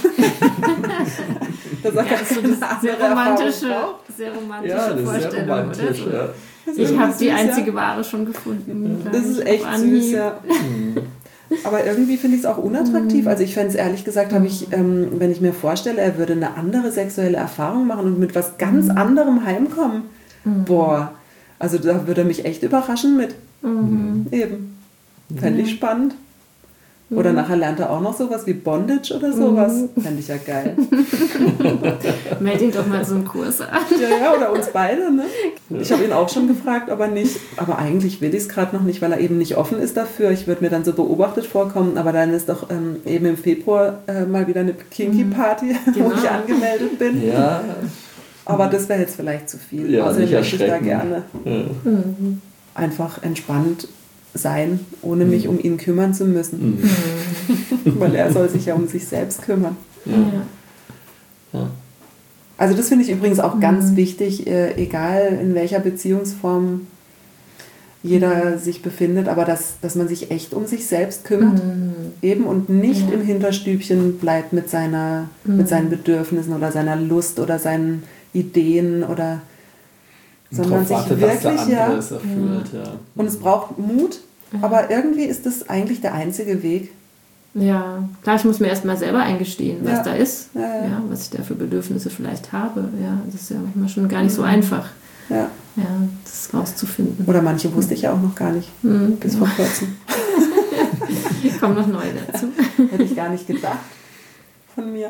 Das ist so eine sehr romantische Vorstellung, romantisch, oder? Ja. Ich habe die einzige Ware schon gefunden. Das ist echt süß, ja. Aber irgendwie finde ich es auch unattraktiv. Also ich fände es ehrlich gesagt, wenn ich mir vorstelle, er würde eine andere sexuelle Erfahrung machen und mit was ganz anderem heimkommen. Boah, also da würde er mich echt überraschen mit. Eben. Fände ich spannend. Oder nachher lernt er auch noch sowas wie Bondage oder sowas. Fände ich ja geil. Meld ihn doch mal so einen Kurs an. Ja, oder uns beide, ne? Ich habe ihn auch schon gefragt, aber nicht. Aber eigentlich will ich es gerade noch nicht, weil er eben nicht offen ist dafür. Ich würde mir dann so beobachtet vorkommen, aber dann ist doch eben im Februar mal wieder eine Kinky-Party, wo ich angemeldet bin. Ja. Aber das wäre jetzt vielleicht zu viel. Ja, außerdem nicht möchte ich da erschrecken. gerne einfach entspannt sein, ohne mich um ihn kümmern zu müssen. Weil er soll sich ja um sich selbst kümmern. Ja. Also das finde ich übrigens auch ganz wichtig, egal in welcher Beziehungsform jeder sich befindet, aber dass man sich echt um sich selbst kümmert eben und nicht im Hinterstübchen bleibt mit seinen Bedürfnissen oder seiner Lust oder seinen Ideen oder sondern sich wartet, wirklich dass der andere es erfüllt, und es braucht Mut, aber irgendwie ist das eigentlich der einzige Weg. Ja, klar, ich muss mir erstmal selber eingestehen, was da ist, Ja. was ich da für Bedürfnisse vielleicht habe. Ja, das ist ja manchmal schon gar nicht so einfach, das rauszufinden. Oder manche wusste ich ja auch noch gar nicht, bis vor kurzem. Kommen noch neue dazu. Hätte ich gar nicht gedacht von mir.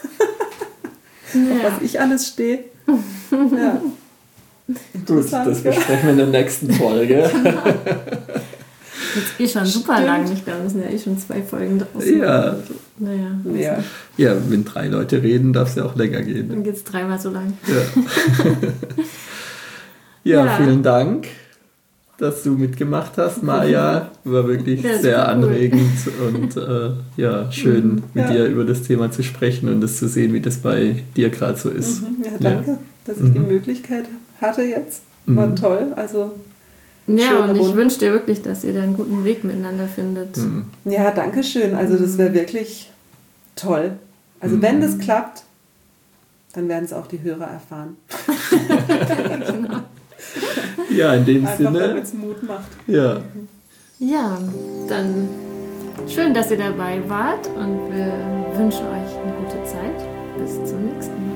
Auf was ich alles stehe. Ja. Gut, das besprechen wir in der nächsten Folge. Jetzt schon super lang. Ich glaube, es sind ja schon 2 Folgen draußen. Ja. Naja. Ja, wenn 3 Leute reden, darf es ja auch länger gehen. Dann geht es 3-mal so lang. Ja, vielen Dank, dass du mitgemacht hast, Maja. War wirklich sehr anregend und schön, mit dir über das Thema zu sprechen und das zu sehen, wie das bei dir gerade so ist. Ja, danke, dass ich die Möglichkeit hatte jetzt. War toll. Also ja, und ich wünsche dir wirklich, dass ihr da einen guten Weg miteinander findet. Ja, danke schön. Also das wäre wirklich toll. Also wenn das klappt, dann werden es auch die Hörer erfahren. Genau. Ja, in dem Einfach, Sinne. damit es Mut macht. Ja. Ja, dann schön, dass ihr dabei wart und wir wünschen euch eine gute Zeit. Bis zum nächsten Mal.